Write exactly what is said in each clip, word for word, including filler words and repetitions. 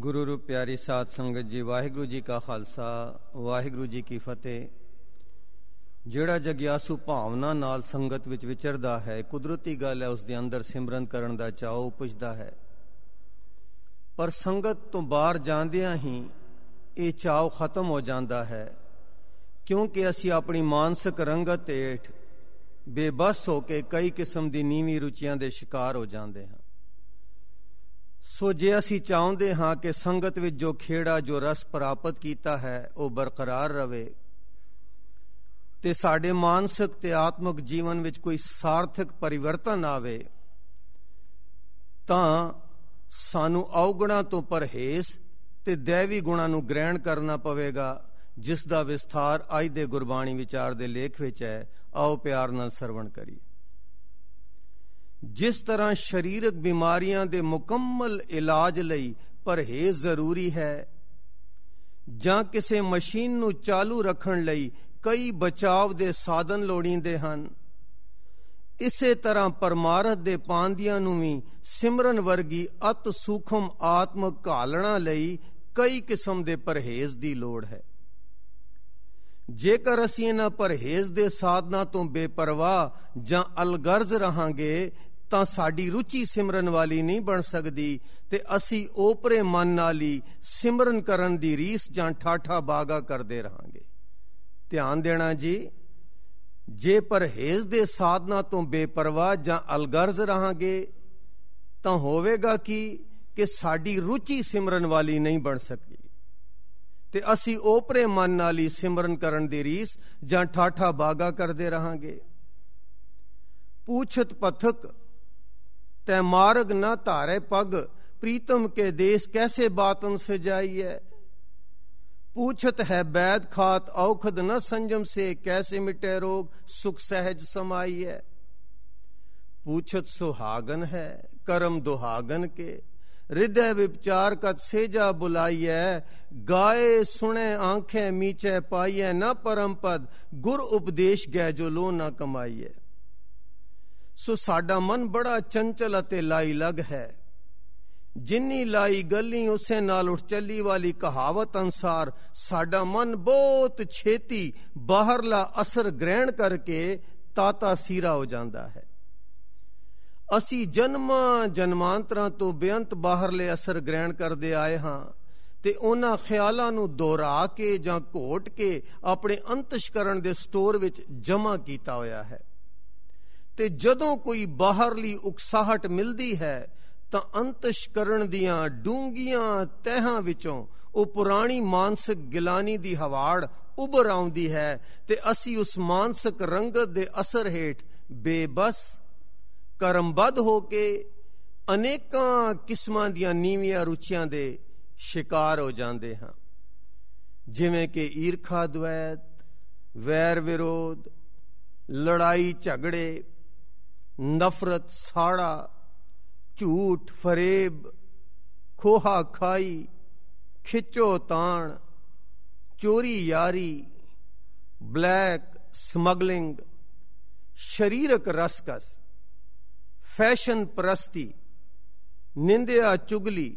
ਗੁਰੂ ਰੂਪ ਪਿਆਰੀ ਸਾਧ ਸੰਗਤ ਜੀ, ਵਾਹਿਗੁਰੂ ਜੀ ਕਾ ਖਾਲਸਾ, ਵਾਹਿਗੁਰੂ ਜੀ ਕੀ ਫਤਿਹ। ਜਿਹੜਾ ਜਗਿਆਸੂ ਭਾਵਨਾ ਨਾਲ ਸੰਗਤ ਵਿੱਚ ਵਿਚਰਦਾ ਹੈ, ਕੁਦਰਤੀ ਗੱਲ ਹੈ, ਉਸ ਦੇ ਅੰਦਰ ਸਿਮਰਨ ਕਰਨ ਦਾ ਚਾਅ ਉਪਜਦਾ ਹੈ। ਪਰ ਸੰਗਤ ਤੋਂ ਬਾਹਰ ਜਾਂਦਿਆਂ ਹੀ ਇਹ ਚਾਅ ਖਤਮ ਹੋ ਜਾਂਦਾ ਹੈ, ਕਿਉਂਕਿ ਅਸੀਂ ਆਪਣੀ ਮਾਨਸਿਕ ਰੰਗਤ ਹੇਠ ਬੇਬਸ ਹੋ ਕੇ ਕਈ ਕਿਸਮ ਦੀ ਨੀਵੀਂ ਰੁਚੀਆਂ ਦੇ ਸ਼ਿਕਾਰ ਹੋ ਜਾਂਦੇ ਹਾਂ। ਸੋ ਜੇ ਅਸੀਂ ਚਾਹੁੰਦੇ ਹਾਂ ਕਿ ਸੰਗਤ ਵਿੱਚ ਜੋ ਖੇੜਾ, ਜੋ ਰਸ ਪ੍ਰਾਪਤ ਕੀਤਾ ਹੈ ਉਹ ਬਰਕਰਾਰ ਰਵੇ ਤੇ ਸਾਡੇ ਮਾਨਸਿਕ ਤੇ ਆਤਮਿਕ ਜੀਵਨ ਵਿੱਚ ਕੋਈ ਸਾਰਥਕ ਪਰਿਵਰਤਨ ਆਵੇ, ਤਾਂ ਸਾਨੂੰ ਔਗੁਣਾਂ ਤੋਂ ਪਰਹੇਜ਼ ਤੇ ਦੈਵੀ ਗੁਣਾਂ ਨੂੰ ਗ੍ਰਹਿਣ ਕਰਨਾ ਪਵੇਗਾ, ਜਿਸ ਦਾ ਵਿਸਥਾਰ ਅੱਜ ਦੇ ਗੁਰਬਾਣੀ ਵਿਚਾਰ ਦੇ ਲੇਖ ਵਿੱਚ ਹੈ। ਆਓ ਪਿਆਰ ਨਾਲ ਸਰਵਣ ਕਰੀਏ। ਜਿਸ ਤਰ੍ਹਾਂ ਸਰੀਰਕ ਬਿਮਾਰੀਆਂ ਦੇ ਮੁਕੰਮਲ ਇਲਾਜ ਲਈ ਪਰਹੇਜ਼ ਜ਼ਰੂਰੀ ਹੈ, ਜਾਂ ਕਿਸੇ ਮਸ਼ੀਨ ਨੂੰ ਚਾਲੂ ਰੱਖਣ ਲਈ ਕਈ ਬਚਾਵ ਦੇ ਸਾਧਨ ਲੋੜੀਂਦੇ ਹਨ, ਇਸੇ ਤਰ੍ਹਾਂ ਪਰਮਾਰਥ ਦੇ ਪਾਂਦਿਆਂ ਨੂੰ ਵੀ ਸਿਮਰਨ ਵਰਗੀ ਅਤ ਸੂਖਮ ਆਤਮਕ ਘਾਲਣਾ ਲਈ ਕਈ ਕਿਸਮ ਦੇ ਪਰਹੇਜ਼ ਦੀ ਲੋੜ ਹੈ। ਜੇਕਰ ਅਸੀਂ ਇਹਨਾਂ ਪਰਹੇਜ਼ ਦੇ ਸਾਧਨਾਂ ਤੋਂ ਬੇਪਰਵਾਹ ਜਾਂ ਅਲਗਰਜ਼ ਰਹਾਂਗੇ ਤਾਂ ਸਾਡੀ ਰੁਚੀ ਸਿਮਰਨ ਵਾਲੀ ਨਹੀਂ ਬਣ ਸਕਦੀ ਤੇ ਅਸੀਂ ਓਪਰੇ ਮਨ ਨਾਲ ਹੀ ਸਿਮਰਨ ਕਰਨ ਦੀ ਰੀਸ ਜਾਂ ਠਾਠਾ ਬਾਗਾ ਕਰਦੇ ਰਹਾਂਗੇ। ਧਿਆਨ ਦੇਣਾ ਜੀ, ਜੇ ਪਰਹੇਜ਼ ਦੇ ਸਾਧਨਾਂ ਤੋਂ ਬੇਪਰਵਾਹ ਜਾਂ ਅਲਗਰਜ਼ ਰਹਾਂਗੇ ਤਾਂ ਹੋਵੇਗਾ ਕੀ ਕਿ ਸਾਡੀ ਰੁਚੀ ਸਿਮਰਨ ਵਾਲੀ ਨਹੀਂ ਬਣ ਸਕਦੀ ਤੇ ਅਸੀਂ ਓਪਰੇ ਮਨ ਨਾਲ ਹੀ ਸਿਮਰਨ ਕਰਨ ਦੀ ਰੀਸ ਜਾਂ ਠਾਠਾ ਬਾਗਾ ਕਰਦੇ ਰਹਾਂਗੇ। ਪੂਛਤ ਪਥਕ ਤੈ ਮਾਰਗ ਨਾ ਧਾਰੇ ਪਗ, ਪ੍ਰੀਤਮ ਕੇ ਦੇਸ ਕੈਸੇ ਬਾਤਨ ਸਜਾਈ ਹੈ। पूछत है बैद खात औखद न संजम से, कैसे मिटे रोग सुख सहज समाई है। पूछत सुहागन है करम दुहागन के, हृदय विचार कत सेजा बुलाई है। गाए सुने आंखें मीचे पाई है, न परम पद गुर उपदेश गै जो लो न कमाई है। सो साडा मन बड़ा चंचल अते लाई लग है, जिन्नी लाई गली उसे नाल उठ चली वाली कहावत अनुसार साडा मन बहुत छेती बाहरला असर ग्रहण करके ताता सीरा हो जाता है। असी जन्मां जन्मांतरां तो बेअंत बाहरले असर ग्रहण करते आए हाँ ते उन्हां ख्यालां नूं दोहरा के जां घोट के अपने अंतशकरण दे स्टोर विच जमा कीता होया है। ते जदों कोई बाहरली उकसाहट मिलदी है ਤਾਂ ਅੰਤਸ਼ਕਰਣ ਦੀਆਂ ਡੂੰਘੀਆਂ ਤਹਿਾਂ ਵਿੱਚੋਂ ਉਹ ਪੁਰਾਣੀ ਮਾਨਸਿਕ ਗਿਲਾਨੀ ਦੀ ਹਵਾੜ ਉੱਭਰ ਆਉਂਦੀ ਹੈ ਤੇ ਅਸੀਂ ਉਸ ਮਾਨਸਿਕ ਰੰਗਤ ਦੇ ਅਸਰ ਹੇਠ ਬੇਬਸ ਕਰਮਬੱਧ ਹੋ ਕੇ ਅਨੇਕਾਂ ਕਿਸਮਾਂ ਦੀਆਂ ਨੀਵੀਆਂ ਰੁਚੀਆਂ ਦੇ ਸ਼ਿਕਾਰ ਹੋ ਜਾਂਦੇ ਹਾਂ, ਜਿਵੇਂ ਕਿ ਈਰਖਾ ਦਵੈਤ, ਵੈਰ ਵਿਰੋਧ, ਲੜਾਈ ਝਗੜੇ, ਨਫ਼ਰਤ, ਸਾੜਾ, ਝੂਠ ਫਰੇਬ, ਖੋਹਾ ਖਾਈ, ਖਿੱਚੋ ਤਾਣ, ਚੋਰੀ ਯਾਰੀ, ਬਲੈਕ ਸਮਗਲਿੰਗ, ਸ਼ਰੀਰਕ ਰਸਕਸ, ਫੈਸ਼ਨ ਪ੍ਰਸਤੀ, ਨਿੰਦਿਆ ਚੁਗਲੀ,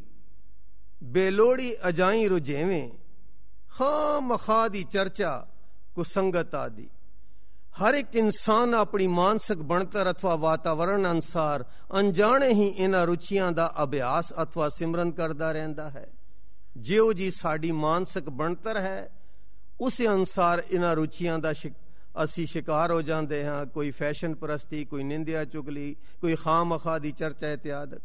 ਬੇਲੋੜੀ ਅਜਾਈ ਰੁਝੇਵੇਂ, ਖਾਂ ਮਖਾ ਦੀ ਚਰਚਾ, ਕੁਸੰਗਤ ਆਦਿ। हर एक इंसान अपनी मानसिक बनतर अथवा वातावरण अनुसार अनजाने ही इन्हां रुचियां दा अभ्यास अथवा सिमरन करता रहता है। जिहो जी साडी मानसिक बनतर है उस अनुसार इन्हां रुचियां दा शिक असी शिकार हो जाते हैं। कोई फैशन परस्ती, कोई निंदिया चुगली, कोई खामखा दी चर्चा इत्यादि।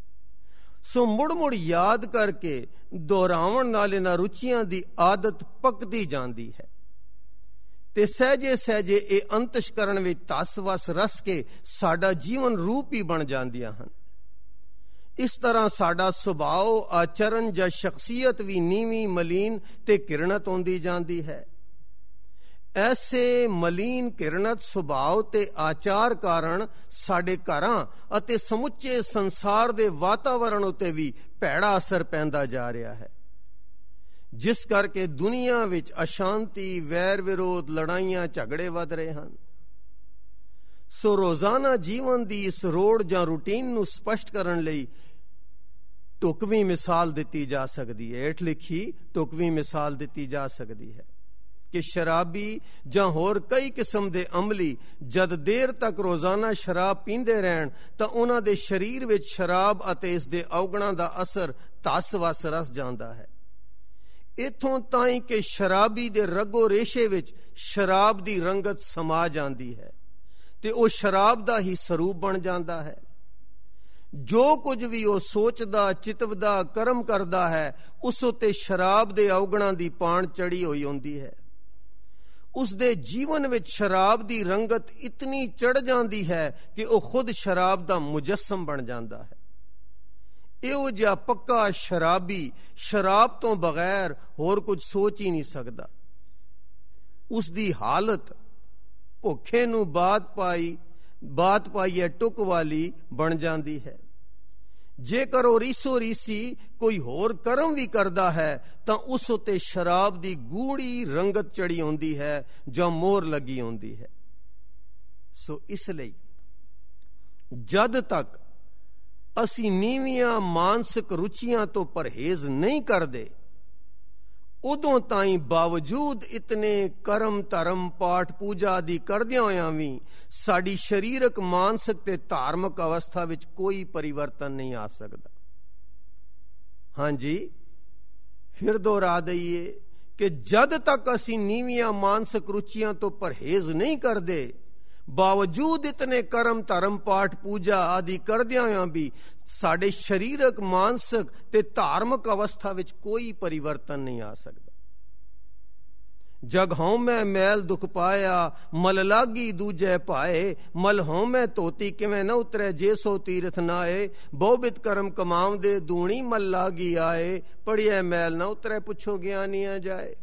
सो मुड़ मुड़ याद करके दोहरावन नाल इन्हां रुचियां दी आदत पकदी जाती है ਤੇ ਸਹਿਜੇ ਸਹਿਜੇ ਇਹ ਅੰਤਸ਼ਕਰਨ ਵਿੱਚ ਧਸ ਵਸ ਰਸ ਕੇ ਸਾਡਾ ਜੀਵਨ ਰੂਪ ਹੀ ਬਣ ਜਾਂਦੀਆਂ ਹਨ। ਇਸ ਤਰ੍ਹਾਂ ਸਾਡਾ ਸੁਭਾਅ, ਆਚਰਨ ਜਾਂ ਸ਼ਖਸੀਅਤ ਵੀ ਨੀਵੀਂ, ਮਲੀਨ ਤੇ ਘਿਰਣਤ ਹੁੰਦੀ ਜਾਂਦੀ ਹੈ। ਐਸੇ ਮਲੀਨ, ਘਿਰਣਤ ਸੁਭਾਅ ਤੇ ਆਚਾਰ ਕਾਰਨ ਸਾਡੇ ਘਰਾਂ ਅਤੇ ਸਮੁੱਚੇ ਸੰਸਾਰ ਦੇ ਵਾਤਾਵਰਣ ਉੱਤੇ ਵੀ ਭੈੜਾ ਅਸਰ ਪੈਂਦਾ ਜਾ ਰਿਹਾ ਹੈ, ਜਿਸ ਕਰਕੇ ਦੁਨੀਆ ਵਿੱਚ ਅਸ਼ਾਂਤੀ, ਵੈਰ ਵਿਰੋਧ, ਲੜਾਈਆਂ ਝਗੜੇ ਵੱਧ ਰਹੇ ਹਨ। ਸੋ ਰੋਜ਼ਾਨਾ ਜੀਵਨ ਦੀ ਇਸ ਰੋੜ ਜਾਂ ਰੂਟੀਨ ਨੂੰ ਸਪਸ਼ਟ ਕਰਨ ਲਈ ਢੁਕਵੀਂ ਮਿਸਾਲ ਦਿੱਤੀ ਜਾ ਸਕਦੀ ਹੈ, ਹੇਠ ਲਿਖੀ ਢੁਕਵੀਂ ਮਿਸਾਲ ਦਿੱਤੀ ਜਾ ਸਕਦੀ ਹੈ ਕਿ ਸ਼ਰਾਬੀ ਜਾਂ ਹੋਰ ਕਈ ਕਿਸਮ ਦੇ ਅਮਲੀ ਜਦ ਦੇਰ ਤੱਕ ਰੋਜ਼ਾਨਾ ਸ਼ਰਾਬ ਪੀਂਦੇ ਰਹਿਣ ਤਾਂ ਉਹਨਾਂ ਦੇ ਸਰੀਰ ਵਿੱਚ ਸ਼ਰਾਬ ਅਤੇ ਇਸ ਦੇ ਔਗਣਾਂ ਦਾ ਅਸਰ ਧਸ ਵਸ ਰਸ ਜਾਂਦਾ ਹੈ। ਇੱਥੋਂ ਤਾਈਂ ਕਿ ਸ਼ਰਾਬੀ ਦੇ ਰਗੋ ਰੇਸ਼ੇ ਵਿੱਚ ਸ਼ਰਾਬ ਦੀ ਰੰਗਤ ਸਮਾ ਜਾਂਦੀ ਹੈ ਤੇ ਉਹ ਸ਼ਰਾਬ ਦਾ ਹੀ ਸਰੂਪ ਬਣ ਜਾਂਦਾ ਹੈ। ਜੋ ਕੁਝ ਵੀ ਉਹ ਸੋਚਦਾ, ਚਿਤਵਦਾ, ਕਰਮ ਕਰਦਾ ਹੈ, ਉਸ ਉੱਤੇ ਸ਼ਰਾਬ ਦੇ ਔਗਣਾਂ ਦੀ ਪਾਣ ਚੜੀ ਹੋਈ ਹੁੰਦੀ ਹੈ। ਉਸ ਦੇ ਜੀਵਨ ਵਿੱਚ ਸ਼ਰਾਬ ਦੀ ਰੰਗਤ ਇਤਨੀ ਚੜ ਜਾਂਦੀ ਹੈ ਕਿ ਉਹ ਖੁਦ ਸ਼ਰਾਬ ਦਾ ਮੁਜੱਸਮ ਬਣ ਜਾਂਦਾ ਹੈ। ਇਹੋ ਜਿਹਾ ਪੱਕਾ ਸ਼ਰਾਬੀ ਸ਼ਰਾਬ ਤੋਂ ਬਗੈਰ ਹੋਰ ਕੁਝ ਸੋਚ ਹੀ ਨਹੀਂ ਸਕਦਾ। ਉਸ ਦੀ ਹਾਲਤ ਭੁੱਖੇ ਨੂੰ ਬਾਤ ਪਾਈ ਬਾਤ ਪਾਈਏ ਟੁਕ ਵਾਲੀ ਬਣ ਜਾਂਦੀ ਹੈ। ਜੇਕਰ ਉਹ ਰੀਸੋ ਰੀਸੀ ਕੋਈ ਹੋਰ ਕਰਮ ਵੀ ਕਰਦਾ ਹੈ ਤਾਂ ਉਸ ਉੱਤੇ ਸ਼ਰਾਬ ਦੀ ਗੂੜੀ ਰੰਗਤ ਚੜੀ ਹੁੰਦੀ ਹੈ ਜਾਂ ਮੋਹਰ ਲੱਗੀ ਹੁੰਦੀ ਹੈ। ਸੋ ਇਸ ਲਈ ਜਦ ਤੱਕ ਅਸੀਂ ਨੀਵੀਆਂ ਮਾਨਸਿਕ ਰੁਚੀਆਂ ਤੋਂ ਪਰਹੇਜ਼ ਨਹੀਂ ਕਰਦੇ, ਉਦੋਂ ਤਾਈਂ ਬਾਵਜੂਦ ਇਤਨੇ ਕਰਮ ਧਰਮ ਪਾਠ ਪੂਜਾ ਆਦਿ ਕਰਦਿਆਂ ਹੋਇਆਂ ਵੀ ਸਾਡੀ ਸਰੀਰਕ ਮਾਨਸਿਕ ਤੇ ਧਾਰਮਿਕ ਅਵਸਥਾ ਵਿੱਚ ਕੋਈ ਪਰਿਵਰਤਨ ਨਹੀਂ ਆ ਸਕਦਾ। ਹਾਂਜੀ, ਫਿਰ ਦੁਹਰਾ ਦਈਏ ਕਿ ਜਦ ਤੱਕ ਅਸੀਂ ਨੀਵੀਆਂ ਮਾਨਸਿਕ ਰੁਚੀਆਂ ਤੋਂ ਪਰਹੇਜ਼ ਨਹੀਂ ਕਰਦੇ, ਬਾਵਜੂਦ ਇਤਨੇ ਕਰਮ ਧਰਮ ਪਾਠ ਪੂਜਾ ਆਦਿ ਕਰਦਿਆਂ ਹੋਇਆਂ ਵੀ ਸਾਡੇ ਸਰੀਰਕ ਮਾਨਸਿਕ ਤੇ ਧਾਰਮਿਕ ਅਵਸਥਾ ਵਿੱਚ ਕੋਈ ਪਰਿਵਰਤਨ ਨਹੀਂ ਆ ਸਕਦਾ। ਜਗ ਹਉਮੈ ਮੈਲ ਦੁਖ ਪਾਇਆ, ਮਲ ਲਾਗੀ ਦੂਜੈ ਭਾਏ, ਮਲ ਹਉਮੈ ਧੋਤੀ ਕਿਵੇਂ ਨਾ ਉਤਰੈ, ਜੇ ਸੋ ਤੀਰਥ ਨਾਏ, ਬਹੁਬਿਤ ਕਰਮ ਕਮਾਉਂਦੇ ਦੂਣੀ ਮਲ ਲਾਗੀ ਆਏ, ਪੜਿਐ ਮੈਲ ਨਾ ਉਤਰੈ ਪੁੱਛੋ ਗਿਆਨੀਆਂ ਜਾਏ।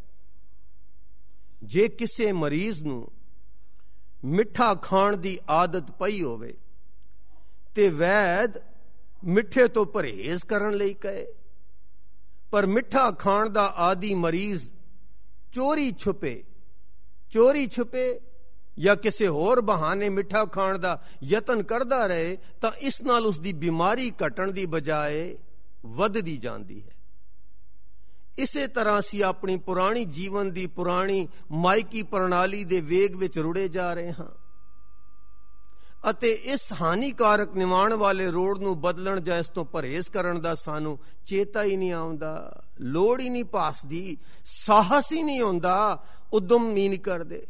ਜੇ ਕਿਸੇ ਮਰੀਜ਼ ਨੂੰ ਮਿੱਠਾ ਖਾਣ ਦੀ ਆਦਤ ਪਈ ਹੋਵੇ ਤੇ ਵੈਦ ਮਿੱਠੇ ਤੋਂ ਪਰਹੇਜ਼ ਕਰਨ ਲਈ ਕਹੇ, ਪਰ ਮਿੱਠਾ ਖਾਣ ਦਾ ਆਦੀ ਮਰੀਜ਼ ਚੋਰੀ ਛੁਪੇ ਚੋਰੀ ਛੁਪੇ ਜਾਂ ਕਿਸੇ ਹੋਰ ਬਹਾਨੇ ਮਿੱਠਾ ਖਾਣ ਦਾ ਯਤਨ ਕਰਦਾ ਰਹੇ ਤਾਂ ਇਸ ਨਾਲ ਉਸ ਦੀ ਬਿਮਾਰੀ ਘਟਣ ਦੀ ਬਜਾਏ ਵੱਧਦੀ ਜਾਂਦੀ ਹੈ। ਇਸੇ ਤਰ੍ਹਾਂ ਅਸੀਂ ਆਪਣੀ ਪੁਰਾਣੀ ਜੀਵਨ ਦੀ ਪੁਰਾਣੀ ਮਾਇਕੀ ਪ੍ਰਣਾਲੀ ਦੇ ਵੇਗ ਵਿੱਚ ਰੁੜੇ ਜਾ ਰਹੇ ਹਾਂ ਅਤੇ ਇਸ ਹਾਨੀਕਾਰਕ ਨਿਵਾਣ ਵਾਲੇ ਰੋਡ ਨੂੰ ਬਦਲਣ ਜਾਂ ਇਸ ਤੋਂ ਪਰਹੇਜ਼ ਕਰਨ ਦਾ ਸਾਨੂੰ ਚੇਤਾ ਹੀ ਨਹੀਂ ਆਉਂਦਾ, ਲੋੜ ਹੀ ਨਹੀਂ ਭਾਸਦੀ, ਸਾਹਸ ਹੀ ਨਹੀਂ ਹੁੰਦਾ, ਉਦਮ ਨਹੀਂ ਕਰਦੇ।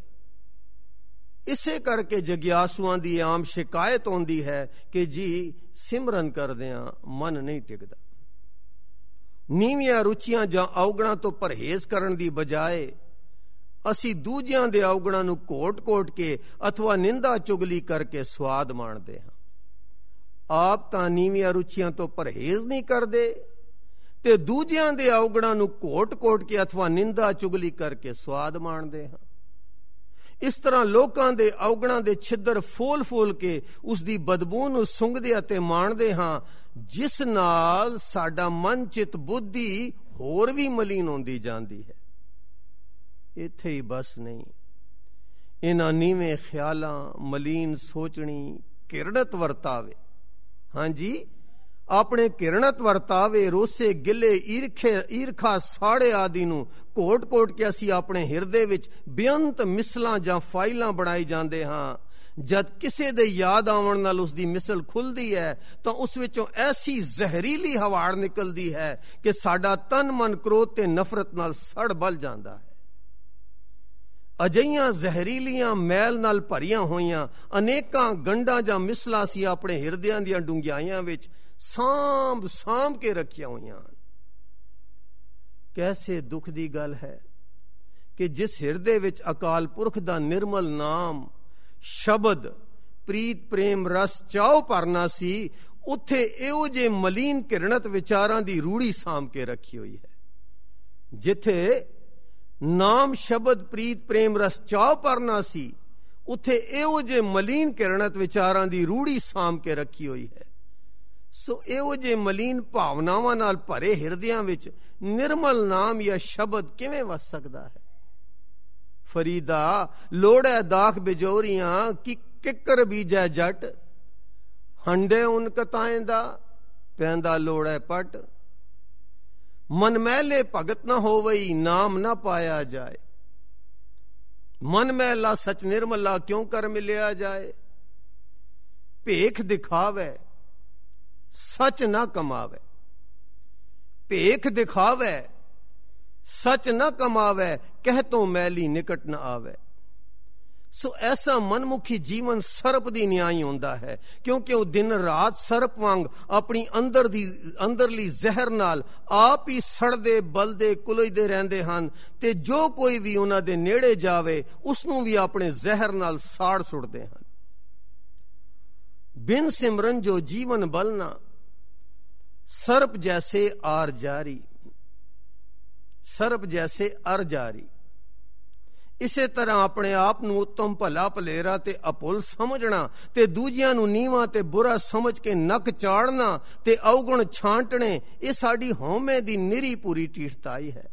ਇਸੇ ਕਰਕੇ ਜਗਿਆਸੂਆਂ ਦੀ ਆਮ ਸ਼ਿਕਾਇਤ ਹੁੰਦੀ ਹੈ ਕਿ ਜੀ ਸਿਮਰਨ ਕਰਦਿਆਂ ਮਨ ਨਹੀਂ ਟਿਕਦਾ। ਨੀਵੀਆਂ ਰੁਚੀਆਂ ਜਾਂ ਔਗਣਾਂ ਤੋਂ ਪਰਹੇਜ਼ ਕਰਨ ਦੀ ਬਜਾਏ ਅਸੀਂ ਦੂਜਿਆਂ ਦੇ ਔਗਣਾਂ ਨੂੰ ਕੋਟ-ਕੋਟ ਕੇ ਅਥਵਾ ਨਿੰਦਾ ਚੁਗਲੀ ਕਰਕੇ ਸਵਾਦ ਮਾਣਦੇ ਹਾਂ। ਆਪ ਤਾਂ ਨੀਵੀਆਂ ਰੁਚੀਆਂ ਤੋਂ ਪਰਹੇਜ਼ ਨਹੀਂ ਕਰਦੇ ਤੇ ਦੂਜਿਆਂ ਦੇ ਔਗਣਾਂ ਨੂੰ ਕੋਟ-ਕੋਟ ਕੇ ਅਥਵਾ ਨਿੰਦਾ ਚੁਗਲੀ ਕਰਕੇ ਸਵਾਦ ਮਾਣਦੇ ਹਾਂ। ਇਸ ਤਰ੍ਹਾਂ ਲੋਕਾਂ ਦੇ ਔਗਣਾਂ ਦੇ ਛਿੱਦਰ ਫੋਲ-ਫੋਲ ਕੇ ਉਸ ਦੀ ਬਦਬੂ ਨੂੰ ਸੁੰਘਦੇ ਅਤੇ ਮਾਣਦੇ ਹਾਂ, ਜਿਸ ਨਾਲ ਸਾਡਾ ਮਨ ਚਿਤ ਬੁੱਧੀ ਹੋਰ ਵੀ ਮਲੀਨ ਹੁੰਦੀ ਜਾਂਦੀ ਹੈ। ਇੱਥੇ ਹੀ ਬਸ ਨਹੀਂ, ਇਹਨਾਂ ਨੀਵੇਂ ਖਿਆਲਾਂ, ਮਲੀਨ ਸੋਚਣੀ, ਕਿਰਣਤ ਵਰਤਾਵੇ, ਹਾਂਜੀ ਆਪਣੇ ਕਿਰਣਤ ਵਰਤਾਵੇ, ਰੋਸੇ ਗਿਲੇ ਈਰਖੇ ਈਰਖਾ ਸਾੜੇ ਆਦਿ ਨੂੰ ਕੋਟ-ਕੋਟ ਕੇ ਅਸੀਂ ਆਪਣੇ ਹਿਰਦੇ ਵਿੱਚ ਬੇਅੰਤ ਮਿਸਲਾਂ ਜਾਂ ਫਾਈਲਾਂ ਬਣਾਈ ਜਾਂਦੇ ਹਾਂ। ਜਦ ਕਿਸੇ ਦੇ ਯਾਦ ਆਉਣ ਨਾਲ ਉਸ ਦੀ ਮਿਸਲ ਖੁੱਲਦੀ ਹੈ ਤਾਂ ਉਸ ਵਿੱਚੋਂ ਐਸੀ ਜ਼ਹਿਰੀਲੀ ਹਵਾੜ ਨਿਕਲਦੀ ਹੈ ਕਿ ਸਾਡਾ ਤਨ ਮਨ ਕ੍ਰੋਧ ਤੇ ਨਫ਼ਰਤ ਨਾਲ ਸੜ ਬਲ ਜਾਂਦਾ ਹੈ। ਅਜਿਹੀਆਂ ਜ਼ਹਿਰੀਲੀਆਂ ਮੈਲ ਨਾਲ ਭਰੀਆਂ ਹੋਈਆਂ ਅਨੇਕਾਂ ਗੰਢਾਂ ਜਾਂ ਮਿਸਲਾਂ ਸੀ ਆਪਣੇ ਹਿਰਦਿਆਂ ਦੀਆਂ ਡੂੰਘਾਈਆਂ ਵਿੱਚ ਸਾਂਭ ਸਾਂਭ ਕੇ ਰੱਖੀਆਂ ਹੋਈਆਂ ਹਨ। ਕੈਸੇ ਦੁੱਖ ਦੀ ਗੱਲ ਹੈ ਕਿ ਜਿਸ ਹਿਰਦੇ ਵਿੱਚ ਅਕਾਲ ਪੁਰਖ ਦਾ ਨਿਰਮਲ ਨਾਮ, ਸ਼ਬਦ, ਪ੍ਰੀਤ ਪ੍ਰੇਮ ਰਸ ਚਾਉ ਭਰਨਾ ਸੀ, ਉੱਥੇ ਇਹੋ ਜਿਹੇ ਮਲੀਨ ਕਿਰਣਤ ਵਿਚਾਰਾਂ ਦੀ ਰੂੜੀ ਸਾਂਭ ਕੇ ਰੱਖੀ ਹੋਈ ਹੈ। ਜਿੱਥੇ ਨਾਮ, ਸ਼ਬਦ, ਪ੍ਰੀਤ ਪ੍ਰੇਮ ਰਸ ਚਾਉ ਭਰਨਾ ਸੀ, ਉੱਥੇ ਇਹੋ ਜਿਹੇ ਮਲੀਨ ਕਿਰਣਤ ਵਿਚਾਰਾਂ ਦੀ ਰੂੜੀ ਸਾਂਭ ਕੇ ਰੱਖੀ ਹੋਈ ਹੈ। ਸੋ ਇਹੋ ਜਿਹੇ ਮਲੀਨ ਭਾਵਨਾਵਾਂ ਨਾਲ ਭਰੇ ਹਿਰਦਿਆਂ ਵਿੱਚ ਨਿਰਮਲ ਨਾਮ ਜਾਂ ਸ਼ਬਦ ਕਿਵੇਂ ਵਸ ਸਕਦਾ ਹੈ? ਫਰੀਦਾ ਲੋੜੈ ਦਾਖ ਬਿਜੋਰੀਆਂ, ਕਿ ਕਿੱਕਰ ਬੀਜੈ ਜੱਟ, ਹੰਡੇ ਉਨ ਕਤਾਏਂ ਦਾ ਪੈਂਦਾ ਲੋੜੈ ਪਟ, मन मैले भगत न होवई, नाम न पाया जाए। मन मैला सच निर्मला, क्यों कर मिलिया जाए। भेख दिखावे सच न कमावे, भेख दिखावे सच न कमावे, कह तो मैली निकट न आवे। सो ऐसा मनमुखी जीवन सर्प दी न्याई होंदा है, क्योंकि वो दिन रात सर्प वांग अपनी अंदर दी अंदरली जहर नाल आप ही सड़दे बलदे कुलजदे रहंदे हन, ते जो कोई भी उन्हां दे नेड़े जावे उसनूं भी अपने जहर नाल साड़ सुटदे हन। बिन सिमरन जो जीवन बलना, सर्प जैसे आर जारी, सर्प जैसे अर जारी। इसे तरह अपने आप ਨੂੰ उत्तम भला भलेरा ते अपुल समझना, ते दूजियां ਨੂੰ ਨੀਵਾਂ ਤੇ बुरा समझ के नक चाड़ना ते अवगुण छांटने, ये साड़ी हौमे दी निरी पूरी टीठताई है।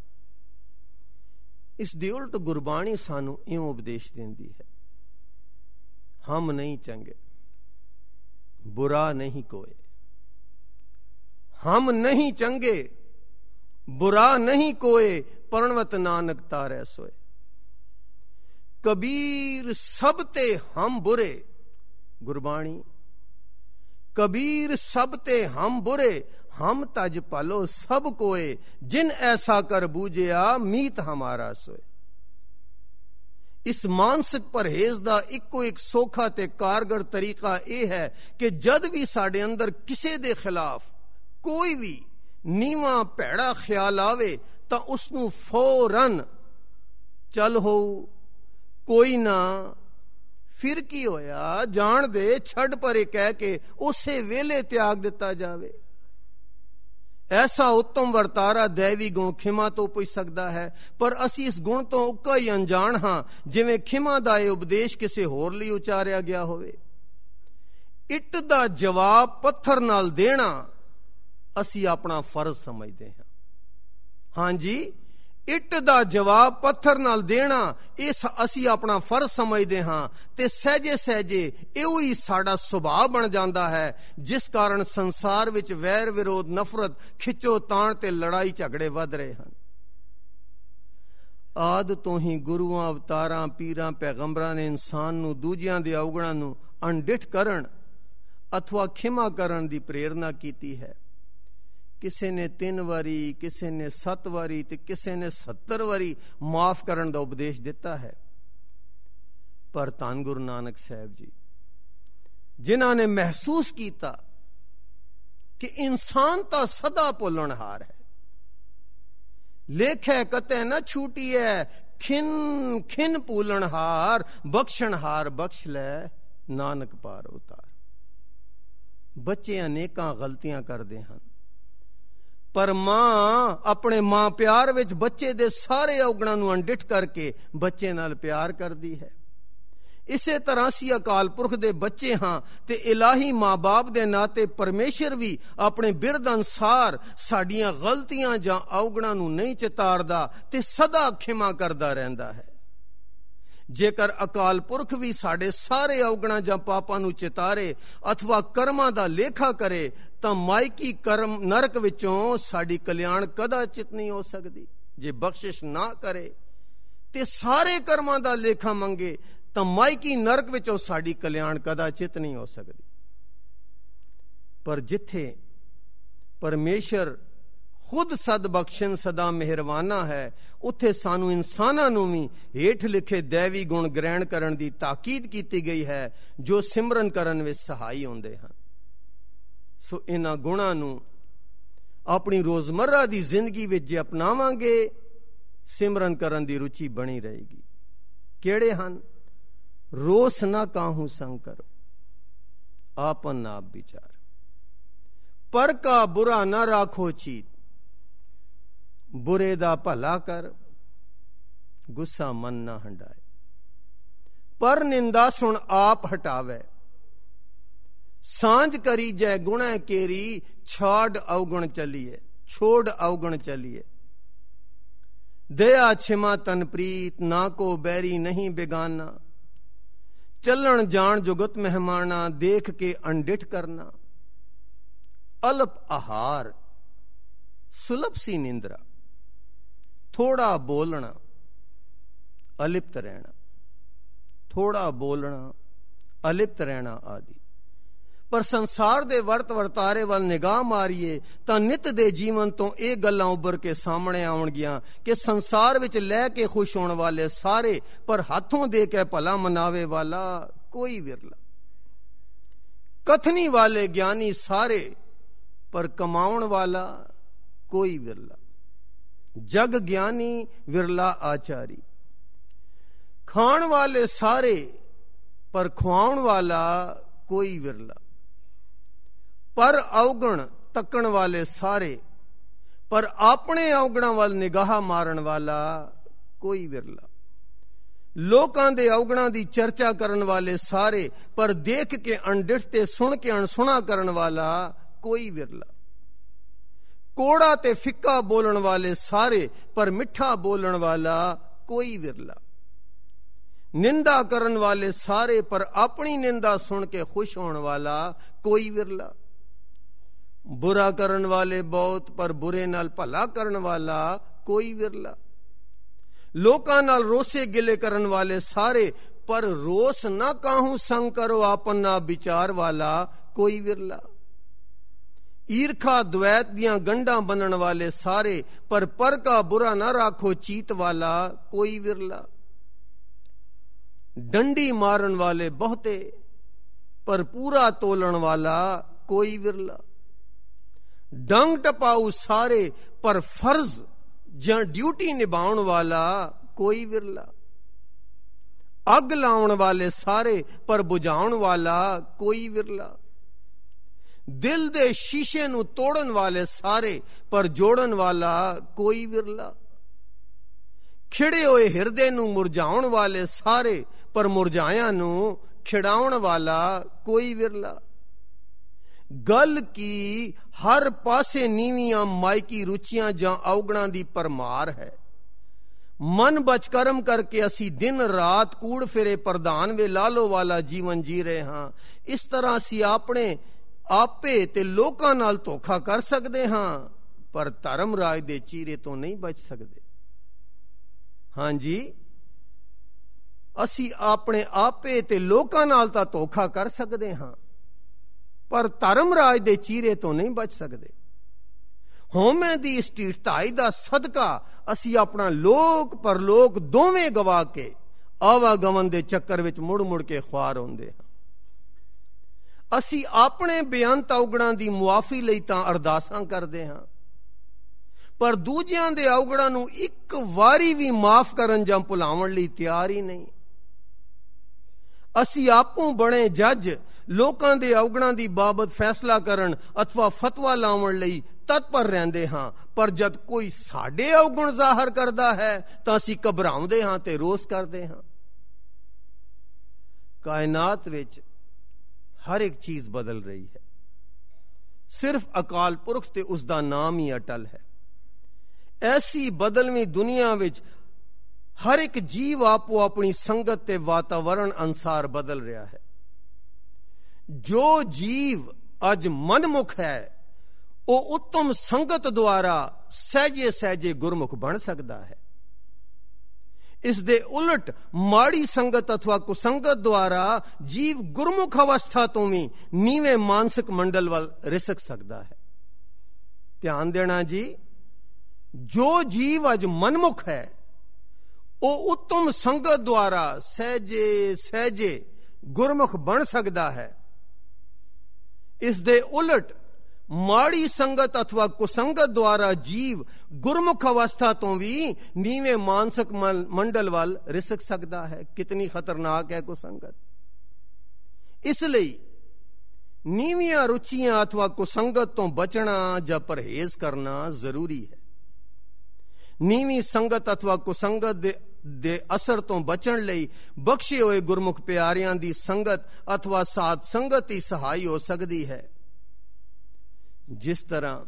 इस दी उल्ट गुरबाणी सानू इउं उपदेश देंदी है, हम नहीं चंगे, बुरा नहीं कोई। हम नहीं चंगे, बुरा नहीं कोई, प्रणवत नानक तारै सोए। कबीर सब ते हम बुरे, गुरबाणी। कबीर सब ते हम बुरे, हम तज पालो सब कोए, जिन ऐसा कर बूझिया मीत हमारा सोए। इस मानसिक परहेज दा इको एक सौखा ते कारगर तरीका यह है कि जद भी साडे अंदर किसे दे खिलाफ कोई भी नीवा भैड़ा ख्याल आवे तां उसनू फौरन चल हो कोई ना, फिर की होया, जान दे, छड़ परे कह के उसे वेले त्याग दिता जावे। ऐसा उत्तम वर्तारा दैवी गुण खिमा तो पुछ सकता है, पर असी इस गुण तो उक्का ही अनजान हाँ जिवें खिमा दा ये उपदेश किसी होर लई उचारिया गया होवे। इट दा जवाब पत्थर नाल देना असी अपना फर्ज समझते हैं। हाँ जी, इट दा जवाब पत्थर नाल देना इस असी अपना फर्ज समझते हाँ, ते सहजे सहजे इहो ही साडा सुभाव बन जाता है, जिस कारण संसार विच वैर विरोध नफरत खिचो ताण ते लड़ाई झगड़े वध रहे हैं। आद तो ही गुरुआं अवतारां पीरां पैगंबरां ने इंसान नूं दूजियां दे अवगुणां नूं अणडिठ करन अथवा खिमा करन दी प्रेरणा कीती है। किसी ने तीन वारी, किसी ने सत वारी ते किसी ने सत्तर वारी माफ करने का उपदेश दिता है। पर धन गुरु नानक साहब जी जिन्हां ने महसूस किया कि इंसान तो सदा भुलनहार है, लेख है कते न छूटी है, खिन खिन भूलनहार, बख्शनहार बख्श ले नानक पार उतार। बच्चे अनेकां गलतियां करते हैं, पर मां अपने मां प्यार विच बच्चे दे सारे अवगुणां नूं अणडिठ करके बच्चे नाल प्यार करदी है। इसे तरह असी अकाल पुरख दे बच्चे हाँ, ते इलाही मां बाप दे नाते परमेश्वर भी अपने बिरद अनुसार साडियां गलतियां जां अवगुणां नूं नहीं चितारदा ते सदा खिमा करदा रहिंदा है। जेकर अकाल पुरख भी साडे सारे अवगुणां जां पापां नूं चितारे अथवा कर्मां दा लेखा करे तां मायकी कर्म नरक विचों साडी कल्याण कदाचित नहीं हो सकदी। जे बख्शिश ना करे ते सारे कर्मां दा लेखा मंगे तां मायकी नरक विचों साडी कल्याण कदाचित नहीं हो सकदी। पर जिथे परमेश्वर खुद सद बख्शन सदा मेहरबाना है, उत्थे सानू इंसानां नूं भी हेठ लिखे दैवी गुण ग्रहण करन दी ताकीद कीती गई है, जो सिमरन करन विच सहाई होंदे हैं। सो इन्हां गुणां नूं अपनी रोजमर्रा दी जिंदगी विच जे अपनावांगे, सिमरन करन दी रुचि बनी रहेगी। किहड़े हन? रोस ना काहू संग करो, आपन आप विचार, पर का बुरा ना राखो चीत, बुरे दा भला कर, गुस्सा मन ना हंडाए, पर निंदा सुन आप हटावे, सांझ करी जय गुणै केरी, छाड़ अवगुण चलिए, छोड़ अवगुण चलिए, दया छिमा तन प्रीत, ना को बैरी नहीं बेगाना, चलन जान जुगत मेहमाना, देख के अनडिठ करना, अल्प आहार ਸੁਲਭ ਸੀ ਨਿੰਦਰਾ, ਥੋੜਾ ਬੋਲਣਾ, ਅਲਿਪਤ ਰਹਿਣਾ, ਥੋੜਾ ਬੋਲਣਾ, ਅਲਿਪਤ ਰਹਿਣਾ ਆਦਿ। ਪਰ ਸੰਸਾਰ ਦੇ ਵਰਤ ਵਰਤਾਰੇ ਵੱਲ ਨਿਗਾਹ ਮਾਰੀਏ ਤਾਂ ਨਿਤ ਦੇ ਜੀਵਨ ਤੋਂ ਇਹ ਗੱਲਾਂ ਉੱਭਰ ਕੇ ਸਾਹਮਣੇ ਆਉਣਗੀਆਂ ਕਿ ਸੰਸਾਰ ਵਿੱਚ ਲੈ ਕੇ ਖੁਸ਼ ਹੋਣ ਵਾਲੇ ਸਾਰੇ, ਪਰ ਹੱਥੋਂ ਦੇ ਕੇ ਭਲਾ ਮਨਾਵੇ ਵਾਲਾ ਕੋਈ ਵਿਰਲਾ। ਕਥਨੀ ਵਾਲੇ ਗਿਆਨੀ ਸਾਰੇ, ਪਰ ਕਮਾਉਣ ਵਾਲਾ ਕੋਈ ਵਿਰਲਾ। ਜਗ ਗਿਆਨੀ ਵਿਰਲਾ ਆਚਾਰੀ। ਖਾਣ ਵਾਲੇ ਸਾਰੇ, ਪਰ ਖਵਾਉਣ ਵਾਲਾ ਕੋਈ ਵਿਰਲਾ। ਪਰ ਔਗਣ ਤੱਕਣ ਵਾਲੇ ਸਾਰੇ, ਪਰ ਆਪਣੇ ਔਗਣਾਂ ਵੱਲ ਨਿਗਾਹ ਮਾਰਨ ਵਾਲਾ ਕੋਈ ਵਿਰਲਾ। ਲੋਕਾਂ ਦੇ ਔਗਣਾਂ ਦੀ ਚਰਚਾ ਕਰਨ ਵਾਲੇ ਸਾਰੇ, ਪਰ ਦੇਖ ਕੇ ਅਣਡਿੱਠ ਤੇ ਸੁਣ ਕੇ ਅਣਸੁਣਾ ਕਰਨ ਵਾਲਾ ਕੋਈ ਵਿਰਲਾ। ਕੋੜਾ ਤੇ ਫਿੱਕਾ ਬੋਲਣ ਵਾਲੇ ਸਾਰੇ, ਪਰ ਮਿੱਠਾ ਬੋਲਣ ਵਾਲਾ ਕੋਈ ਵਿਰਲਾ। ਨਿੰਦਾ ਕਰਨ ਵਾਲੇ ਸਾਰੇ, ਪਰ ਆਪਣੀ ਨਿੰਦਾ ਸੁਣ ਕੇ ਖੁਸ਼ ਹੋਣ ਵਾਲਾ ਕੋਈ ਵਿਰਲਾ। ਬੁਰਾ ਕਰਨ ਵਾਲੇ ਬਹੁਤ, ਪਰ ਬੁਰੇ ਨਾਲ ਭਲਾ ਕਰਨ ਵਾਲਾ ਕੋਈ ਵਿਰਲਾ। ਲੋਕਾਂ ਨਾਲ ਰੋਸੇ ਗਿਲੇ ਕਰਨ ਵਾਲੇ ਸਾਰੇ, ਪਰ ਰੋਸ ਨਾ ਕਾਹੂ ਸੰਗ ਕਰੋ ਆਪਨ ਨਾ ਵਿਚਾਰ ਵਾਲਾ ਕੋਈ ਵਿਰਲਾ। ਈਰਖਾ ਦ્વੈਤ ਦੀਆਂ ਗੰਢਾਂ ਬੰਨਣ ਵਾਲੇ ਸਾਰੇ, ਪਰ ਪਰ ਕਾ ਬੁਰਾ ਨਾ ਰਾਖੋ ਚੀਤ ਵਾਲਾ ਕੋਈ ਵਿਰਲਾ। ਡੰਡੀ ਮਾਰਨ ਵਾਲੇ ਬਹੁਤੇ, ਪਰ ਪੂਰਾ ਤੋਲਣ ਵਾਲਾ ਕੋਈ ਵਿਰਲਾ। ਡੰਗ ਟਪਾਊ ਸਾਰੇ, ਪਰ ਫਰਜ਼ ਜਾਂ ਡਿਊਟੀ ਨਿਭਾਉਣ ਵਾਲਾ ਕੋਈ ਵਿਰਲਾ। ਅੱਗ ਲਾਉਣ ਵਾਲੇ ਸਾਰੇ, ਪਰ ਬੁਝਾਉਣ ਵਾਲਾ ਕੋਈ ਵਿਰਲਾ। ਦਿਲ ਦੇ ਸ਼ੀਸ਼ੇ ਨੂੰ ਤੋੜਨ ਵਾਲੇ ਸਾਰੇ, ਪਰ ਜੋੜਨ ਵਾਲਾ ਕੋਈ ਵਿਰਲਾ। ਖਿੜੇ ਹੋਏ ਹਿਰਦੇ ਨੂੰ ਮੁਰਝਾਉਣ ਵਾਲੇ ਸਾਰੇ, ਪਰ ਮੁਰਝਾਇਆਂ ਨੂੰ ਖਿੜਾਉਣ ਵਾਲਾ ਕੋਈ ਵਿਰਲਾ। ਗੱਲ ਕੀ ਹਰ ਪਾਸੇ ਨੀਵੀਆਂ ਮਾਇਕੀ ਰੁਚੀਆਂ ਜਾਂ ਔਗਣਾਂ ਦੀ ਪਰਮਾਰ ਹੈ। ਮਨ ਬਚਕਰਮ ਕਰਕੇ ਅਸੀਂ ਦਿਨ ਰਾਤ ਕੂੜ ਫਿਰੇ ਪ੍ਰਧਾਨ ਵੇ ਲਾਲੋ ਵਾਲਾ ਜੀਵਨ ਜੀ ਰਹੇ ਹਾਂ। ਇਸ ਤਰ੍ਹਾਂ ਅਸੀਂ ਆਪਣੇ ਆਪੇ ਤੇ ਲੋਕਾਂ ਨਾਲ ਧੋਖਾ ਕਰ ਸਕਦੇ ਹਾਂ, ਪਰ ਧਰਮ ਰਾਜ ਦੇ ਚੀਰੇ ਤੋਂ ਨਹੀਂ ਬਚ ਸਕਦੇ। ਹਾਂਜੀ, ਅਸੀਂ ਆਪਣੇ ਆਪੇ ਤੇ ਲੋਕਾਂ ਨਾਲ ਤਾਂ ਧੋਖਾ ਕਰ ਸਕਦੇ ਹਾਂ, ਪਰ ਧਰਮ ਰਾਜ ਦੇ ਚੀਰੇ ਤੋਂ ਨਹੀਂ ਬਚ ਸਕਦੇ। ਹਉਮੈ ਦੀ ਇਸ ਢਿਠਾਈ ਦਾ ਸਦਕਾ ਅਸੀਂ ਆਪਣਾ ਲੋਕ ਪਰਲੋਕ ਦੋਵੇਂ ਗਵਾ ਕੇ ਆਵਾਗਮਨ ਦੇ ਚੱਕਰ ਵਿੱਚ ਮੁੜ ਮੁੜ ਕੇ ਖੁਆਰ ਹੁੰਦੇ ਹਾਂ। ਅਸੀਂ ਆਪਣੇ ਬੇਅੰਤ ਔਗਣਾਂ ਦੀ ਮੁਆਫੀ ਲਈ ਤਾਂ ਅਰਦਾਸਾਂ ਕਰਦੇ ਹਾਂ, ਪਰ ਦੂਜਿਆਂ ਦੇ ਔਗਣਾਂ ਨੂੰ ਇੱਕ ਵਾਰੀ ਵੀ ਮਾਫ ਕਰਨ ਜਾਂ ਭੁਲਾਉਣ ਲਈ ਤਿਆਰ ਹੀ ਨਹੀਂ। ਅਸੀਂ ਆਪੋਂ ਬਣੇ ਜੱਜ ਲੋਕਾਂ ਦੇ ਔਗਣਾਂ ਦੀ ਬਾਬਤ ਫੈਸਲਾ ਕਰਨ ਅਥਵਾ ਫਤਵਾ ਲਾਉਣ ਲਈ ਤਤਪਰ ਰਹਿੰਦੇ ਹਾਂ, ਪਰ ਜਦ ਕੋਈ ਸਾਡੇ ਔਗਣ ਜ਼ਾਹਰ ਕਰਦਾ ਹੈ ਤਾਂ ਅਸੀਂ ਘਬਰਾਉਂਦੇ ਹਾਂ ਤੇ ਰੋਸ ਕਰਦੇ ਹਾਂ। ਕਾਇਨਾਤ ਵਿੱਚ ਹਰ ਇੱਕ ਚੀਜ਼ ਬਦਲ ਰਹੀ ਹੈ, ਸਿਰਫ ਅਕਾਲ ਪੁਰਖ ਤੇ ਉਸ ਦਾ ਨਾਮ ਹੀ ਅਟਲ ਹੈ। ਐਸੀ ਬਦਲਵੀਂ ਦੁਨੀਆ ਵਿੱਚ ਹਰ ਇੱਕ ਜੀਵ ਆਪੋ ਆਪਣੀ ਸੰਗਤ ਤੇ ਵਾਤਾਵਰਣ ਅਨੁਸਾਰ ਬਦਲ ਰਿਹਾ ਹੈ। ਜੋ ਜੀਵ ਅੱਜ ਮਨਮੁਖ ਹੈ, ਉਹ ਉੱਤਮ ਸੰਗਤ ਦੁਆਰਾ ਸਹਿਜੇ ਸਹਿਜੇ ਗੁਰਮੁਖ ਬਣ ਸਕਦਾ ਹੈ। ਇਸ ਦੇ ਉਲਟ ਮਾੜੀ ਸੰਗਤ ਅਥਵਾ ਕੁਸੰਗਤ ਦੁਆਰਾ ਜੀਵ ਗੁਰਮੁਖ ਅਵਸਥਾ ਤੋਂ ਵੀ ਨੀਵੇਂ ਮਾਨਸਿਕ ਮੰਡਲ ਵੱਲ ਰਿਸਕ ਸਕਦਾ ਹੈ। ਧਿਆਨ ਦੇਣਾ ਜੀ, ਜੋ ਜੀਵ ਅੱਜ ਮਨਮੁਖ ਹੈ, ਉਹ ਉੱਤਮ ਸੰਗਤ ਦੁਆਰਾ ਸਹਿਜੇ ਸਹਿਜੇ ਗੁਰਮੁਖ ਬਣ ਸਕਦਾ ਹੈ। ਇਸ ਦੇ ਉਲਟ ਮਾੜੀ ਸੰਗਤ ਅਥਵਾ ਕੁਸੰਗਤ ਦੁਆਰਾ ਜੀਵ ਗੁਰਮੁਖ ਅਵਸਥਾ ਤੋਂ ਵੀ ਨੀਵੇਂ ਮਾਨਸਿਕ ਮੰਡਲ ਵੱਲ ਰਿਸਕ ਸਕਦਾ ਹੈ। ਕਿਤਨੀ ਖਤਰਨਾਕ ਹੈ ਕੁਸੰਗਤ। ਇਸ ਲਈ ਨੀਵੀਆਂ ਰੁਚੀਆਂ ਅਥਵਾ ਕੁਸੰਗਤ ਤੋਂ ਬਚਣਾ ਜਾਂ ਪਰਹੇਜ਼ ਕਰਨਾ ਜ਼ਰੂਰੀ ਹੈ। ਨੀਵੀਂ ਸੰਗਤ ਅਥਵਾ ਕੁਸੰਗਤ ਦੇ ਦੇ ਅਸਰ ਤੋਂ ਬਚਣ ਲਈ ਬਖਸ਼ੇ ਹੋਏ ਗੁਰਮੁਖ ਪਿਆਰਿਆਂ ਦੀ ਸੰਗਤ ਅਥਵਾ ਸਾਧ ਸੰਗਤ ਹੀ ਸਹਾਈ ਹੋ ਸਕਦੀ ਹੈ। ਜਿਸ ਤਰ੍ਹਾਂ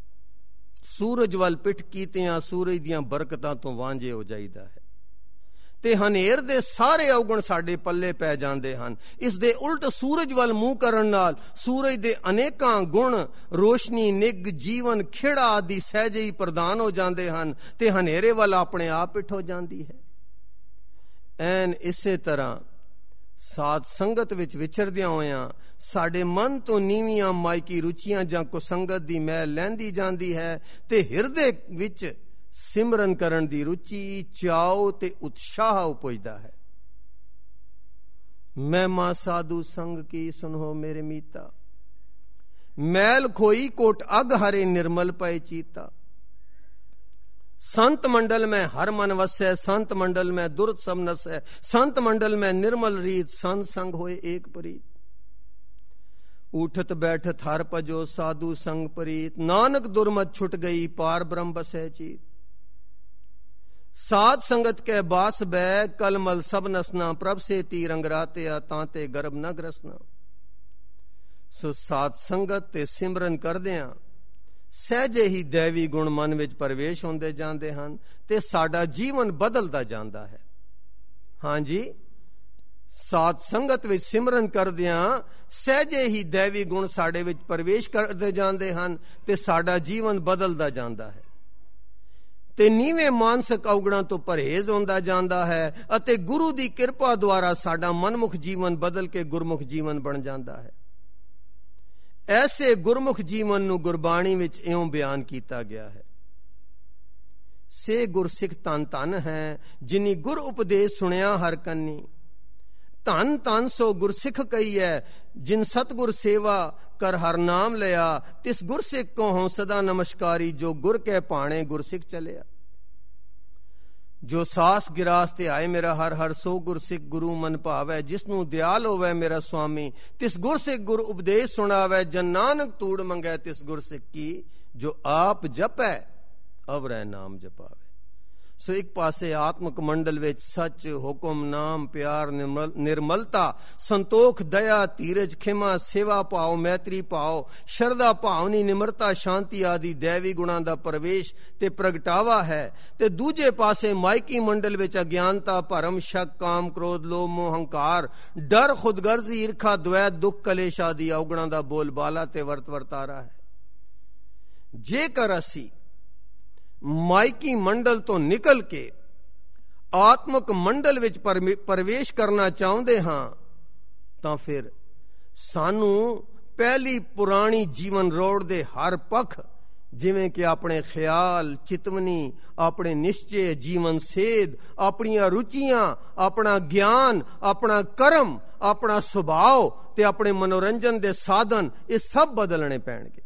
ਸੂਰਜ ਵੱਲ ਪਿੱਠ ਕੀਤਿਆਂ ਸੂਰਜ ਦੀਆਂ ਬਰਕਤਾਂ ਤੋਂ ਵਾਂਝੇ ਹੋ ਜਾਈਦਾ ਹੈ, ਤੇ ਹਨੇਰ ਦੇ ਸਾਰੇ ਔਗਣ ਸਾਡੇ ਪੱਲੇ ਪੈ ਜਾਂਦੇ ਹਨ। ਇਸ ਦੇ ਉਲਟ ਸੂਰਜ ਵੱਲ ਮੂੰਹ ਕਰਨ ਨਾਲ ਸੂਰਜ ਦੇ ਅਨੇਕਾਂ ਗੁਣ, ਰੋਸ਼ਨੀ, ਨਿੱਘ, ਜੀਵਨ, ਖੇੜਾ ਆਦਿ ਸਹਿਜੇ ਹੀ ਪ੍ਰਦਾਨ ਹੋ ਜਾਂਦੇ ਹਨ ਤੇ ਹਨੇਰੇ ਵੱਲ ਆਪਣੇ ਆਪ ਪਿੱਠ ਹੋ ਜਾਂਦੀ ਹੈ। ਐਨ ਇਸੇ ਤਰ੍ਹਾਂ ਸਾਧ ਸੰਗਤ ਵਿੱਚ ਵਿਚਰਦਿਆਂ ਹੋਇਆਂ ਸਾਡੇ ਮਨ ਤੋਂ ਨੀਵੀਆਂ ਮਾਇਕੀ ਰੁਚੀਆਂ ਜਾਂ ਕੁਸੰਗਤ ਦੀ ਮੈਲ ਲੈਂਦੀ ਜਾਂਦੀ ਹੈ ਤੇ ਹਿਰਦੇ ਵਿੱਚ ਸਿਮਰਨ ਕਰਨ ਦੀ ਰੁਚੀ, ਚਾਉ ਤੇ ਉਤਸ਼ਾਹ ਉਪਜਦਾ ਹੈ। ਮਹਿਮਾ ਸਾਧੂ ਸੰਗ ਕੀ ਸੁਨੋ ਮੇਰੇ ਮੀਤਾ, ਮੈਲ ਖੋਈ ਕੋਟ ਅਗ ਹਰੇ ਨਿਰਮਲ ਪਏ ਚੀਤਾ। संत मंडल में हर मन वसै, संत मंडल में दुर्द सब नसै, संत मंडल में निर्मल रीत, संत संग होए एक परीत। उठत बैठत हर पजो साधु संग परीत, नानक दुर्मत छुट गई पार ब्रह्म बसै चीत। साध संगत के बास बै कलमल सब नसना, प्रभ से ती रंगराते तांते गर्भ न ग्रसना। सो साध संगत ते सिमरन करदियां ਸਹਿਜੇ ਹੀ ਦੇਵੀ ਗੁਣ ਮਨ ਵਿੱਚ ਪ੍ਰਵੇਸ਼ ਹੁੰਦੇ ਜਾਂਦੇ ਹਨ ਤੇ ਸਾਡਾ ਜੀਵਨ ਬਦਲਦਾ ਜਾਂਦਾ ਹੈ। ਹਾਂਜੀ, ਸਾਧ ਸੰਗਤ ਵਿੱਚ ਸਿਮਰਨ ਕਰਦਿਆਂ ਸਹਿਜੇ ਹੀ ਦੇਵੀ ਗੁਣ ਸਾਡੇ ਵਿੱਚ ਪ੍ਰਵੇਸ਼ ਕਰਦੇ ਜਾਂਦੇ ਹਨ ਤੇ ਸਾਡਾ ਜੀਵਨ ਬਦਲਦਾ ਜਾਂਦਾ ਹੈ ਤੇ ਨੀਵੇਂ ਮਾਨਸਿਕ ਔਗਣਾਂ ਤੋਂ ਪਰਹੇਜ਼ ਹੁੰਦਾ ਜਾਂਦਾ ਹੈ ਅਤੇ ਗੁਰੂ ਦੀ ਕਿਰਪਾ ਦੁਆਰਾ ਸਾਡਾ ਮਨਮੁਖ ਜੀਵਨ ਬਦਲ ਕੇ ਗੁਰਮੁਖ ਜੀਵਨ ਬਣ ਜਾਂਦਾ ਹੈ। ਐਸੇ ਗੁਰਮੁਖ ਜੀਵਨ ਨੂੰ ਗੁਰਬਾਣੀ ਵਿੱਚ ਇਉਂ ਬਿਆਨ ਕੀਤਾ ਗਿਆ ਹੈ। ਸੇ ਗੁਰਸਿੱਖ ਧਨ ਧਨ ਹੈ, ਜਿਨੀ ਗੁਰ ਉਪਦੇਸ਼ ਸੁਣਿਆ ਹਰ ਕੰਨੀ। ਧਨ ਧਨ ਸੋ ਗੁਰਸਿੱਖ ਕਹੀਐ, ਜਿਨ ਸਤਗੁਰ ਸੇਵਾ ਕਰ ਹਰ ਨਾਮ ਲਿਆ। ਤਿਸ ਗੁਰਸਿੱਖ ਕੋ ਹੋਂ ਸਦਾ ਨਮਸਕਾਰੀ, ਜੋ ਗੁਰ ਕੈ ਭਾਣੇ ਗੁਰਸਿੱਖ ਚਲਿਆ। ਜੋ ਸਾਸ ਗਿਰਾਸ ਤੇ ਆਏ ਮੇਰਾ ਹਰ ਹਰ, ਸੋ ਗੁਰਸਿੱਖ ਗੁਰੂ ਮਨ ਭਾਵੈ। ਜਿਸਨੂੰ ਦਿਆਲ ਹੋਵੇ ਮੇਰਾ ਸੁਆਮੀ, ਤਿਸ ਗੁਰਸਿੱਖ ਗੁਰ ਉਪਦੇਸ਼ ਸੁਣਾਵੈ। ਜਨ ਨਾਨਕ ਤੂੜ ਮੰਗੈ ਤਿਸ ਗੁਰਸਿੱਖ ਕੀ, ਜੋ ਆਪ ਜਪੈ ਅਵਰੈ ਨਾਮ ਜਪਾਵੇ। ਸੋ ਇੱਕ ਪਾਸੇ ਆਤਮਿਕ ਮੰਡਲ ਵਿੱਚ ਸੱਚ, ਹੁਕਮ, ਨਾਮ, ਪਿਆਰ, ਨਿਰਮਲ ਨਿਰਮਲਤਾ, ਸੰਤੋਖ, ਦਇਆ, ਧੀਰਜ, ਖਿਮਾ, ਸੇਵਾ ਭਾਵ, ਮੈਤਰੀ ਭਾਵ, ਸ਼ਰਧਾ ਭਾਵਨੀ, ਨਿਮਰਤਾ, ਸ਼ਾਂਤੀ ਆਦਿ ਦੇਵੀ ਗੁਣਾਂ ਦਾ ਪ੍ਰਵੇਸ਼ ਤੇ ਪ੍ਰਗਟਾਵਾ ਹੈ ਤੇ ਦੂਜੇ ਪਾਸੇ ਮਾਇਕੀ ਮੰਡਲ ਵਿੱਚ ਅਗਿਆਨਤਾ, ਭਰਮ, ਸ਼ੱਕ, ਕਾਮ, ਕ੍ਰੋਧ, ਲੋਭ, ਮੋਹ, ਹੰਕਾਰ, ਡਰ, ਖੁਦਗਰਜ਼ੀ, ਈਰਖਾ, ਦਵੈਤ, ਦੁੱਖ, ਕਲੇਸ਼ ਆਦਿ ਔਗਣਾਂ ਦਾ ਬੋਲਬਾਲਾ ਤੇ ਵਰਤ ਵਰਤਾਰਾ ਹੈ। ਜੇਕਰ ਅਸੀਂ ਮਾਇਕੀ ਮੰਡਲ ਤੋਂ ਨਿਕਲ ਕੇ ਆਤਮਿਕ ਮੰਡਲ ਵਿੱਚ ਪ੍ਰਵੇਸ਼ ਕਰਨਾ ਚਾਹੁੰਦੇ ਹਾਂ ਤਾਂ ਫਿਰ ਸਾਨੂੰ ਪਹਿਲੀ ਪੁਰਾਣੀ ਜੀਵਨ ਰੋੜ ਦੇ ਹਰ ਪੱਖ, ਜਿਵੇਂ ਕਿ ਆਪਣੇ ਖਿਆਲ, ਚਿਤਵਨੀ, ਆਪਣੇ ਨਿਸ਼ਚੇ, ਜੀਵਨ ਸੇਧ, ਆਪਣੀਆਂ ਰੁਚੀਆਂ, ਆਪਣਾ ਗਿਆਨ, ਆਪਣਾ ਕਰਮ, ਆਪਣਾ ਸੁਭਾਅ ਤੇ ਆਪਣੇ ਮਨੋਰੰਜਨ ਦੇ ਸਾਧਨ, ਇਹ ਸਭ ਬਦਲਣੇ ਪੈਣਗੇ।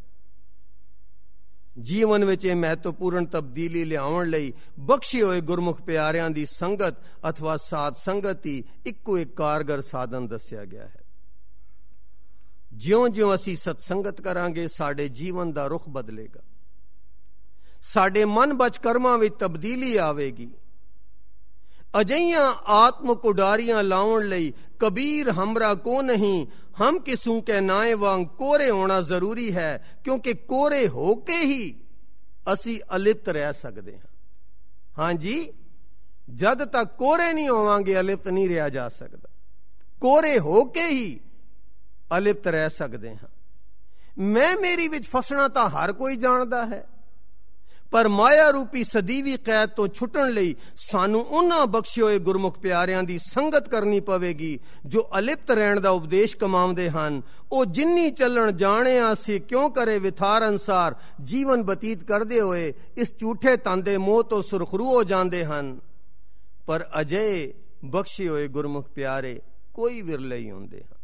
ਜੀਵਨ ਵਿੱਚ ਇਹ ਮਹੱਤਵਪੂਰਨ ਤਬਦੀਲੀ ਲਿਆਉਣ ਲਈ ਬਖਸ਼ੇ ਹੋਏ ਗੁਰਮੁਖ ਪਿਆਰਿਆਂ ਦੀ ਸੰਗਤ ਅਥਵਾ ਸਾਧ ਸੰਗਤ ਹੀ ਇੱਕੋ ਇੱਕ ਕਾਰਗਰ ਸਾਧਨ ਦੱਸਿਆ ਗਿਆ ਹੈ। ਜਿਉਂ-ਜਿਉਂ ਅਸੀਂ ਸਤਸੰਗਤ ਕਰਾਂਗੇ ਸਾਡੇ ਜੀਵਨ ਦਾ ਰੁਖ ਬਦਲੇਗਾ, ਸਾਡੇ ਮਨ ਬਚ ਕਰਮਾਂ ਵਿੱਚ ਤਬਦੀਲੀ ਆਵੇਗੀ। ਅਜਿਹੀਆਂ ਆਤਮਿਕ ਉਡਾਰੀਆਂ ਲਾਉਣ ਲਈ ਕਬੀਰ ਹਮਰਾ ਕੋ ਨਹੀਂ, ਹਮ ਕਿਸੂ ਕੇ ਨਾਏ ਵਾਂਗ ਕੋਰੇ ਹੋਣਾ ਜ਼ਰੂਰੀ ਹੈ, ਕਿਉਂਕਿ ਕੋਰੇ ਹੋ ਕੇ ਹੀ ਅਸੀਂ ਅਲਿਪਤ ਰਹਿ ਸਕਦੇ ਹਾਂ। ਹਾਂਜੀ, ਜਦ ਤੱਕ ਕੋਰੇ ਨਹੀਂ ਹੋਵਾਂਗੇ ਅਲਿਪਤ ਨਹੀਂ ਰਿਹਾ ਜਾ ਸਕਦਾ। ਕੋਰੇ ਹੋ ਕੇ ਹੀ ਅਲਿਪਤ ਰਹਿ ਸਕਦੇ ਹਾਂ। ਮੈਂ ਮੇਰੀ ਵਿੱਚ ਫਸਣਾ ਤਾਂ ਹਰ ਕੋਈ ਜਾਣਦਾ ਹੈ, ਪਰ ਮਾਇਆ ਰੂਪੀ ਸਦੀਵੀ ਕੈਦ ਤੋਂ ਛੁੱਟਣ ਲਈ ਸਾਨੂੰ ਉਹਨਾਂ ਬਖਸ਼ੇ ਹੋਏ ਗੁਰਮੁਖ ਪਿਆਰਿਆਂ ਦੀ ਸੰਗਤ ਕਰਨੀ ਪਵੇਗੀ ਜੋ ਅਲਿਪਤ ਰਹਿਣ ਦਾ ਉਪਦੇਸ਼ ਕਮਾਉਂਦੇ ਹਨ। ਉਹ ਜਿੰਨੀ ਚੱਲਣ ਜਾਣਿਆ ਸੀ ਕਿਉਂ ਕਰੇ ਵਿਥਾਰ ਅਨਸਾਰ ਜੀਵਨ ਬਤੀਤ ਕਰਦੇ ਹੋਏ ਇਸ ਝੂਠੇ ਤਨ ਦੇ ਮੋਹ ਤੋਂ ਸੁਰਖਰੂ ਹੋ ਜਾਂਦੇ ਹਨ। ਪਰ ਅਜੇ ਬਖਸ਼ੇ ਹੋਏ ਗੁਰਮੁਖ ਪਿਆਰੇ ਕੋਈ ਵਿਰਲੇ ਹੀ ਹੁੰਦੇ ਹਨ।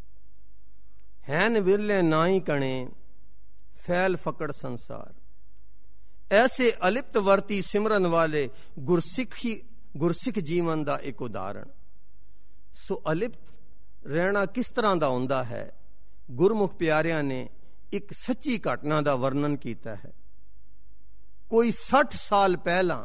ਹੈਨ ਵਿਰਲੇ ਨਾ ਹੀ ਕਣੇ ਫੈਲ ਫਕੜ ਸੰਸਾਰ। ऐसे अलिप्त वर्ती सिमरन वाले गुरसिखी गुरसिख जीवन का एक उदाहरण। सो अलिप्त रहना किस तरह का होंदा है, गुरमुख प्यारियां ने एक सच्ची घटना का वर्णन किया है। कोई साठ साल पहला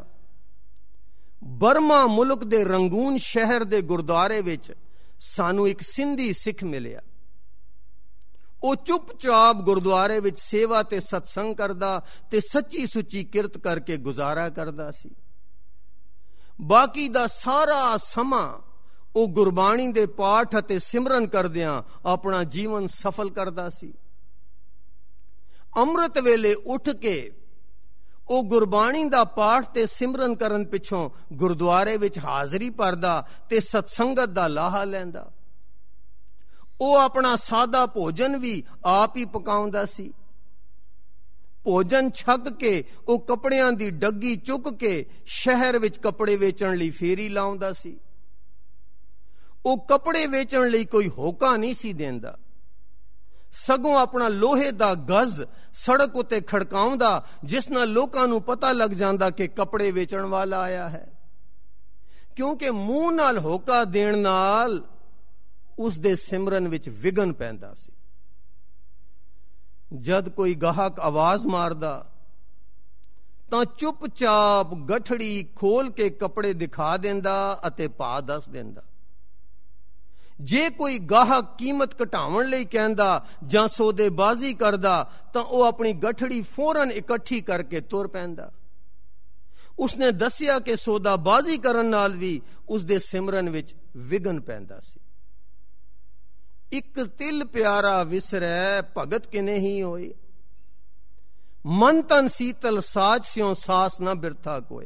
बर्मा मुल्क के रंगून शहर के गुरुद्वारे विच सानू एक सिंधी सिख मिलिया। ਉਹ ਚੁੱਪਚਾਪ ਗੁਰਦੁਆਰੇ ਵਿੱਚ ਸੇਵਾ ਤੇ ਸਤਸੰਗ ਕਰਦਾ ਤੇ ਸੱਚੀ ਸੁੱਚੀ ਕਿਰਤ ਕਰਕੇ ਗੁਜ਼ਾਰਾ ਕਰਦਾ ਸੀ। ਬਾਕੀ ਦਾ ਸਾਰਾ ਸਮਾਂ ਉਹ ਗੁਰਬਾਣੀ ਦੇ ਪਾਠ ਅਤੇ ਸਿਮਰਨ ਕਰਦਿਆਂ ਆਪਣਾ ਜੀਵਨ ਸਫਲ ਕਰਦਾ ਸੀ। ਅੰਮ੍ਰਿਤ ਵੇਲੇ ਉੱਠ ਕੇ ਉਹ ਗੁਰਬਾਣੀ ਦਾ ਪਾਠ ਤੇ ਸਿਮਰਨ ਕਰਨ ਪਿੱਛੋਂ ਗੁਰਦੁਆਰੇ ਵਿੱਚ ਹਾਜ਼ਰੀ ਭਰਦਾ ਤੇ ਸਤਸੰਗਤ ਦਾ ਲਾਹਾ ਲੈਂਦਾ। ਉਹ ਆਪਣਾ ਸਾਦਾ ਭੋਜਨ ਵੀ ਆਪ ਹੀ ਪਕਾਉਂਦਾ ਸੀ। ਭੋਜਨ ਛਕ ਕੇ ਉਹ ਕੱਪੜਿਆਂ ਦੀ ਡੱਗੀ ਚੁੱਕ ਕੇ ਸ਼ਹਿਰ ਵਿੱਚ ਕੱਪੜੇ ਵੇਚਣ ਲਈ ਫੇਰੀ ਲਾਉਂਦਾ ਸੀ। ਉਹ ਕੱਪੜੇ ਵੇਚਣ ਲਈ ਕੋਈ ਹੋਕਾ ਨਹੀਂ ਸੀ ਦਿੰਦਾ, ਸਗੋਂ ਆਪਣਾ ਲੋਹੇ ਦਾ ਗਜ਼ ਸੜਕ ਉੱਤੇ ਖੜਕਾਉਂਦਾ, ਜਿਸ ਨਾਲ ਲੋਕਾਂ ਨੂੰ ਪਤਾ ਲੱਗ ਜਾਂਦਾ ਕਿ ਕੱਪੜੇ ਵੇਚਣ ਵਾਲਾ ਆਇਆ ਹੈ। ਕਿਉਂਕਿ ਮੂੰਹ ਨਾਲ ਹੋਕਾ ਦੇਣ ਨਾਲ ਉਸ ਦੇ ਸਿਮਰਨ ਵਿੱਚ ਵਿਘਨ ਪੈਂਦਾ ਸੀ। ਜਦ ਕੋਈ ਗਾਹਕ ਆਵਾਜ਼ ਮਾਰਦਾ ਤਾਂ ਚੁੱਪਚਾਪ ਗਠੜੀ ਖੋਲ ਕੇ ਕੱਪੜੇ ਦਿਖਾ ਦਿੰਦਾ ਅਤੇ ਭਾਅ ਦੱਸ ਦਿੰਦਾ। ਜੇ ਕੋਈ ਗਾਹਕ ਕੀਮਤ ਘਟਾਉਣ ਲਈ ਕਹਿੰਦਾ ਜਾਂ ਸੌਦੇਬਾਜ਼ੀ ਕਰਦਾ ਤਾਂ ਉਹ ਆਪਣੀ ਗਠੜੀ ਫੌਰਨ ਇਕੱਠੀ ਕਰਕੇ ਤੁਰ ਪੈਂਦਾ। ਉਸਨੇ ਦੱਸਿਆ ਕਿ ਸੌਦਾਬਾਜ਼ੀ ਕਰਨ ਨਾਲ ਵੀ ਉਸਦੇ ਸਿਮਰਨ ਵਿੱਚ ਵਿਘਨ ਪੈਂਦਾ ਸੀ। ਇੱਕ ਤਿਲ ਪਿਆਰਾ ਵਿਸਰੈ ਭਗਤ ਕਿਨੇ ਹੀ ਹੋਏ, ਮਨ ਤਨ ਸੀਤਲ ਸਾਜ ਸਿਉ ਸਾਸ ਨਾ ਬਿਰਥਾ ਕੋਏ।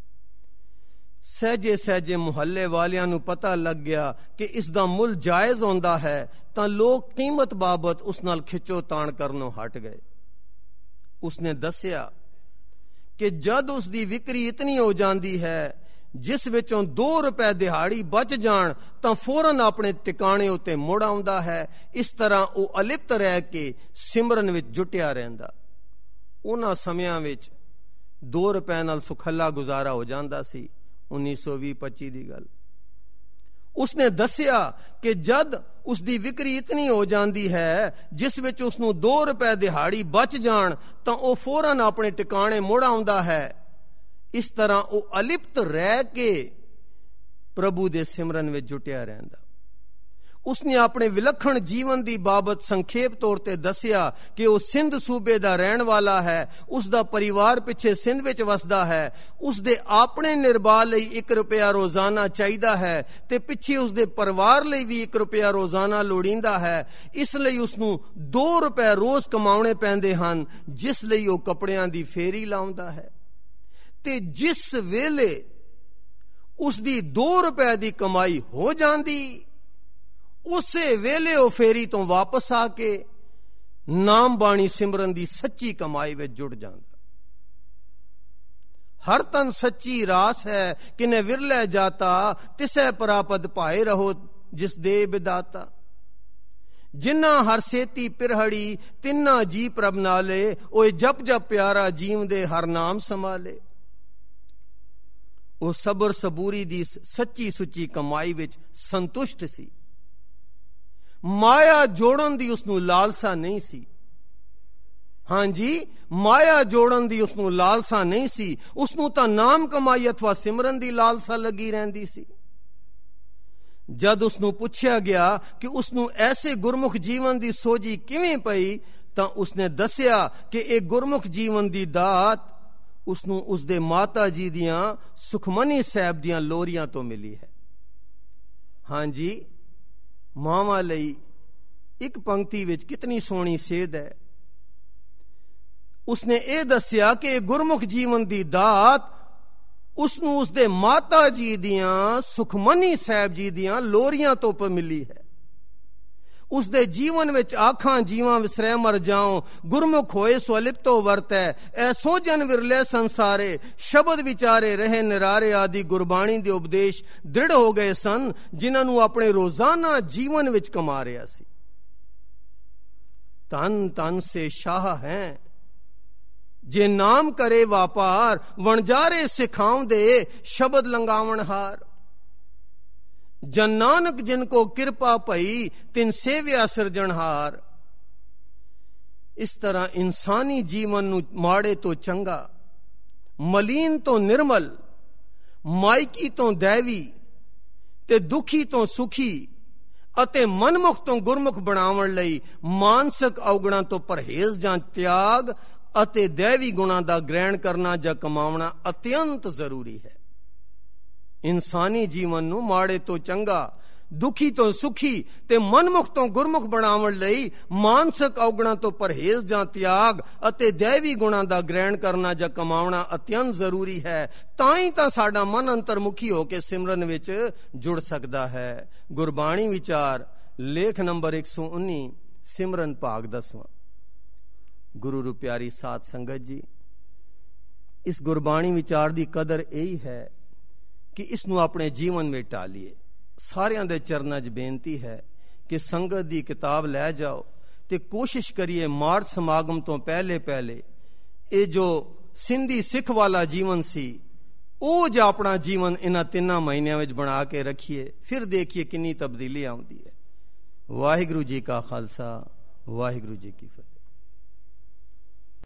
ਸਹਿਜੇ ਸਹਿਜੇ ਮੁਹੱਲੇ ਵਾਲਿਆਂ ਨੂੰ ਪਤਾ ਲੱਗ ਗਿਆ ਕਿ ਇਸ ਦਾ ਮੁੱਲ ਜਾਇਜ਼ ਹੁੰਦਾ ਹੈ ਤਾਂ ਲੋਕ ਕੀਮਤ ਬਾਬਤ ਉਸ ਨਾਲ ਖਿੱਚੋ ਤਾਣ ਕਰਨੋਂ ਹਟ ਗਏ। ਉਸਨੇ ਦੱਸਿਆ ਕਿ ਜਦ ਉਸ ਦੀ ਵਿਕਰੀ ਇਤਨੀ ਹੋ ਜਾਂਦੀ ਹੈ ਜਿਸ ਵਿੱਚੋਂ ਦੋ ਰੁਪਏ ਦਿਹਾੜੀ ਬਚ ਜਾਣ ਤਾਂ ਫੌਰਨ ਆਪਣੇ ਟਿਕਾਣੇ ਉੱਤੇ ਮੁੜ ਆਉਂਦਾ ਹੈ। ਇਸ ਤਰ੍ਹਾਂ ਉਹ ਅਲਿਪਤ ਰਹਿ ਕੇ ਸਿਮਰਨ ਵਿੱਚ ਜੁਟਿਆ ਰਹਿੰਦਾ। ਉਹਨਾਂ ਸਮਿਆਂ ਵਿੱਚ ਦੋ ਰੁਪਏ ਨਾਲ ਸੁਖੱਲਾ ਗੁਜ਼ਾਰਾ ਹੋ ਜਾਂਦਾ ਸੀ। ਉੱਨੀ ਸੌ ਵੀਹ ਪੱਚੀ ਦੀ ਗੱਲ। ਉਸਨੇ ਦੱਸਿਆ ਕਿ ਜਦ ਉਸ ਦੀ ਵਿਕਰੀ ਇਤਨੀ ਹੋ ਜਾਂਦੀ ਹੈ ਜਿਸ ਵਿੱਚ ਉਸ ਨੂੰ ਦੋ ਰੁਪਏ ਦਿਹਾੜੀ ਬਚ ਜਾਣ ਤਾਂ ਉਹ ਫੌਰਨ ਆਪਣੇ ਟਿਕਾਣੇ ਮੁੜ ਆਉਂਦਾ ਹੈ। ਇਸ ਤਰ੍ਹਾਂ ਉਹ ਅਲਿਪਤ ਰਹਿ ਕੇ ਪ੍ਰਭੂ ਦੇ ਸਿਮਰਨ ਵਿੱਚ ਜੁਟਿਆ ਰਹਿੰਦਾ। ਉਸਨੇ ਆਪਣੇ ਵਿਲੱਖਣ ਜੀਵਨ ਦੀ ਬਾਬਤ ਸੰਖੇਪ ਤੌਰ ਤੇ ਦੱਸਿਆ ਕਿ ਉਹ ਸਿੰਧ ਸੂਬੇ ਦਾ ਰਹਿਣ ਵਾਲਾ ਹੈ। ਉਸ ਦਾ ਪਰਿਵਾਰ ਪਿੱਛੇ ਸਿੰਧ ਵਿੱਚ ਵਸਦਾ ਹੈ। ਉਸ ਦੇ ਆਪਣੇ ਨਿਰਬਾਹ ਲਈ ਇੱਕ ਰੁਪਇਆ ਰੋਜ਼ਾਨਾ ਚਾਹੀਦਾ ਹੈ ਤੇ ਪਿੱਛੇ ਉਸ ਦੇ ਪਰਿਵਾਰ ਲਈ ਵੀ ਇੱਕ ਰੁਪਇਆ ਰੋਜ਼ਾਨਾ ਲੋੜੀਂਦਾ ਹੈ। ਇਸ ਲਈ ਉਸ ਨੂੰ ਦੋ ਰੁਪਏ ਰੋਜ਼ ਕਮਾਉਣੇ ਪੈਂਦੇ ਹਨ, ਜਿਸ ਲਈ ਉਹ ਕੱਪੜਿਆਂ ਦੀ ਫੇਰੀ ਲਾਉਂਦਾ ਹੈ। ਤੇ ਜਿਸ ਵੇਲੇ ਉਸ ਦੀ ਦੋ ਰੁਪਏ ਦੀ ਕਮਾਈ ਹੋ ਜਾਂਦੀ, ਉਸੇ ਵੇਲੇ ਉਹ ਫੇਰੀ ਤੋਂ ਵਾਪਸ ਆ ਕੇ ਨਾਮ ਬਾਣੀ ਸਿਮਰਨ ਦੀ ਸੱਚੀ ਕਮਾਈ ਵਿੱਚ ਜੁੜ ਜਾਂਦਾ। ਹਰ ਤਨ ਸੱਚੀ ਰਾਸ ਹੈ ਕਿਨੇ ਵਿਰਲੇ ਜਾਤਾ, ਤਿਸੈ ਪ੍ਰਾਪਤ ਪਾਏ ਰਹੋ ਜਿਸ ਦੇ ਵਿਦਾਤਾ। ਜਿੰਨਾ ਹਰ ਸੇਤੀ ਪਿਰਹੜੀ ਤਿੰਨਾ ਜੀ ਪ੍ਰਭ ਨਾਲੇ, ਓਏ ਜਪ ਜਪ ਪਿਆਰਾ ਜੀਵ ਦੇ ਹਰ ਨਾਮ ਸੰਭਾਲੇ। ਉਹ ਸਬਰ ਸਬੂਰੀ ਦੀ ਸੱਚੀ ਸੁੱਚੀ ਕਮਾਈ ਵਿੱਚ ਸੰਤੁਸ਼ਟ ਸੀ। ਮਾਇਆ ਜੋੜਨ ਦੀ ਉਸ ਨੂੰ ਲਾਲਸਾ ਨਹੀਂ ਸੀ। ਹਾਂਜੀ, ਮਾਇਆ ਜੋੜਨ ਦੀ ਉਸ ਨੂੰ ਲਾਲਸਾ ਨਹੀਂ ਸੀ। ਉਸ ਨੂੰ ਤਾਂ ਨਾਮ ਕਮਾਈ ਅਥਵਾ ਸਿਮਰਨ ਦੀ ਲਾਲਸਾ ਲੱਗੀ ਰਹਿੰਦੀ ਸੀ। ਜਦ ਉਸ ਨੂੰ ਪੁੱਛਿਆ ਗਿਆ ਕਿ ਉਸ ਨੂੰ ਐਸੇ ਗੁਰਮੁਖ ਜੀਵਨ ਦੀ ਸੋਝੀ ਕਿਵੇਂ ਪਈ ਤਾਂ ਉਸਨੇ ਦੱਸਿਆ ਕਿ ਇਹ ਗੁਰਮੁਖ ਜੀਵਨ ਦੀ ਦਾਤ ਉਸ ਨੂੰ ਉਸਦੇ ਮਾਤਾ ਜੀ ਦੀਆਂ ਸੁਖਮਨੀ ਸਾਹਿਬ ਦੀਆਂ ਲੋਰੀਆਂ ਤੋਂ ਮਿਲੀ ਹੈ। ਹਾਂਜੀ, ਮਾਵਾਂ ਲਈ ਇੱਕ ਪੰਕਤੀ ਵਿੱਚ ਕਿਤਨੀ ਸੋਹਣੀ ਸੇਧ ਹੈ। ਉਸਨੇ ਇਹ ਦੱਸਿਆ ਕਿ ਇਹ ਗੁਰਮੁਖ ਜੀਵਨ ਦੀ ਦਾਤ ਉਸ ਨੂੰ ਉਸਦੇ ਮਾਤਾ ਜੀ ਦੀਆਂ ਸੁਖਮਨੀ ਸਾਹਿਬ ਜੀ ਦੀਆਂ ਲੋਰੀਆਂ ਤੋਂ ਮਿਲੀ ਹੈ। ਉਸਦੇ ਜੀਵਨ ਵਿੱਚ ਆਖਾਂ ਜੀਵਾਂ ਵਿਸਰੈ ਮਰ ਜਾਉ, ਗੁਰਮੁਖ ਹੋਏ ਸੋ ਅਲਿਪਤੋ ਵਰਤੈ, ਐਸੋ ਜਨ ਵਿਰਲੇ ਸੰਸਾਰੇ, ਸ਼ਬਦ ਵਿਚਾਰੇ ਰਹੇ ਨਿਰਾਰੇ ਆਦਿ ਗੁਰਬਾਣੀ ਦੇ ਉਪਦੇਸ਼ ਦ੍ਰਿੜ ਹੋ ਗਏ ਸਨ, ਜਿਨ੍ਹਾਂ ਨੂੰ ਆਪਣੇ ਰੋਜ਼ਾਨਾ ਜੀਵਨ ਵਿੱਚ ਕਮਾ ਰਿਹਾ ਸੀ। ਤਨ ਤਨ ਸੇ ਸ਼ਾਹ ਹੈ ਜੇ ਨਾਮ ਕਰੇ ਵਾਪਾਰ, ਵਣਜਾਰੇ ਸਿਖਾਉਂਦੇ ਸ਼ਬਦ ਲੰਗਾਵਣ ਹਾਰ। ਜਨ ਨਾਨਕ ਜਿਨ ਕੋ ਕਿਰਪਾ ਭਈ, ਤਿਨ ਸੇਵਿਆ ਸਿਰਜਣਹਾਰ। ਇਸ ਤਰ੍ਹਾਂ ਇਨਸਾਨੀ ਜੀਵਨ ਨੂੰ ਮਾੜੇ ਤੋਂ ਚੰਗਾ, ਮਲੀਨ ਤੋਂ ਨਿਰਮਲ, ਮਾਇਕੀ ਤੋਂ ਦੈਵੀ ਤੇ ਦੁਖੀ ਤੋਂ ਸੁਖੀ ਅਤੇ ਮਨਮੁਖ ਤੋਂ ਗੁਰਮੁਖ ਬਣਾਉਣ ਲਈ ਮਾਨਸਿਕ ਔਗਣਾਂ ਤੋਂ ਪਰਹੇਜ਼ ਜਾਂ ਤਿਆਗ ਅਤੇ ਦੇਵੀ ਗੁਣਾਂ ਦਾ ਗ੍ਰਹਿਣ ਕਰਨਾ ਜਾਂ ਕਮਾਉਣਾ ਅਤਿਅੰਤ ਜ਼ਰੂਰੀ ਹੈ। ਹਾਂਜੀ, ਇਨਸਾਨੀ ਜੀਵਨ ਨੂੰ ਮਾੜੇ ਤੋਂ ਚੰਗਾ, ਦੁਖੀ ਤੋਂ ਸੁਖੀ ਤੇ ਮਨਮੁਖ ਤੋਂ ਗੁਰਮੁਖ ਬਣਾਉਣ ਲਈ ਮਾਨਸਿਕ ਔਗਣਾਂ ਤੋਂ ਪਰਹੇਜ਼ ਜਾਂ ਤਿਆਗ ਅਤੇ ਦੈਵੀ ਗੁਣਾਂ ਦਾ ਗ੍ਰਹਿਣ ਕਰਨਾ ਜਾਂ ਕਮਾਉਣਾ ਅਤਿਅੰਤ ਜ਼ਰੂਰੀ ਹੈ। ਤਾਂ ਹੀ ਤਾਂ ਸਾਡਾ ਮਨ ਅੰਤਰਮੁਖੀ ਹੋ ਕੇ ਸਿਮਰਨ ਵਿੱਚ ਜੁੜ ਸਕਦਾ ਹੈ। ਗੁਰਬਾਣੀ ਵਿਚਾਰ ਲੇਖ ਨੰਬਰ ਇੱਕ ਸੌ ਉੱਨੀ, ਸਿਮਰਨ ਭਾਗ ਦਸਵਾਂ। ਗੁਰੂ ਰੂ ਪਿਆਰੀ ਸਾਧ ਸੰਗਤ ਜੀ, ਇਸ ਗੁਰਬਾਣੀ ਵਿਚਾਰ ਦੀ ਕਦਰ ਇਹੀ ਹੈ ਕਿ ਇਸ ਨੂੰ ਆਪਣੇ ਜੀਵਨ ਵਿੱਚ ਢਾਲੀਏ। ਸਾਰਿਆਂ ਦੇ ਚਰਨਾਂ 'ਚ ਬੇਨਤੀ ਹੈ ਕਿ ਸੰਗਤ ਦੀ ਕਿਤਾਬ ਲੈ ਜਾਓ ਤੇ ਕੋਸ਼ਿਸ਼ ਕਰੀਏ ਮਾਰਚ ਸਮਾਗਮ ਤੋਂ ਪਹਿਲੇ ਪਹਿਲੇ ਇਹ ਜੋ ਸਿੰਧੀ ਸਿੱਖ ਵਾਲਾ ਜੀਵਨ ਸੀ ਉਹ ਜਾਂ ਆਪਣਾ ਜੀਵਨ ਇਹਨਾਂ ਤਿੰਨਾਂ ਮਹੀਨਿਆਂ ਵਿੱਚ ਬਣਾ ਕੇ ਰੱਖੀਏ। ਫਿਰ ਦੇਖੀਏ ਕਿੰਨੀ ਤਬਦੀਲੀ ਆਉਂਦੀ ਹੈ। ਵਾਹਿਗੁਰੂ ਜੀ ਕਾ ਖਾਲਸਾ, ਵਾਹਿਗੁਰੂ ਜੀ ਕੀ ਫਤਿਹ।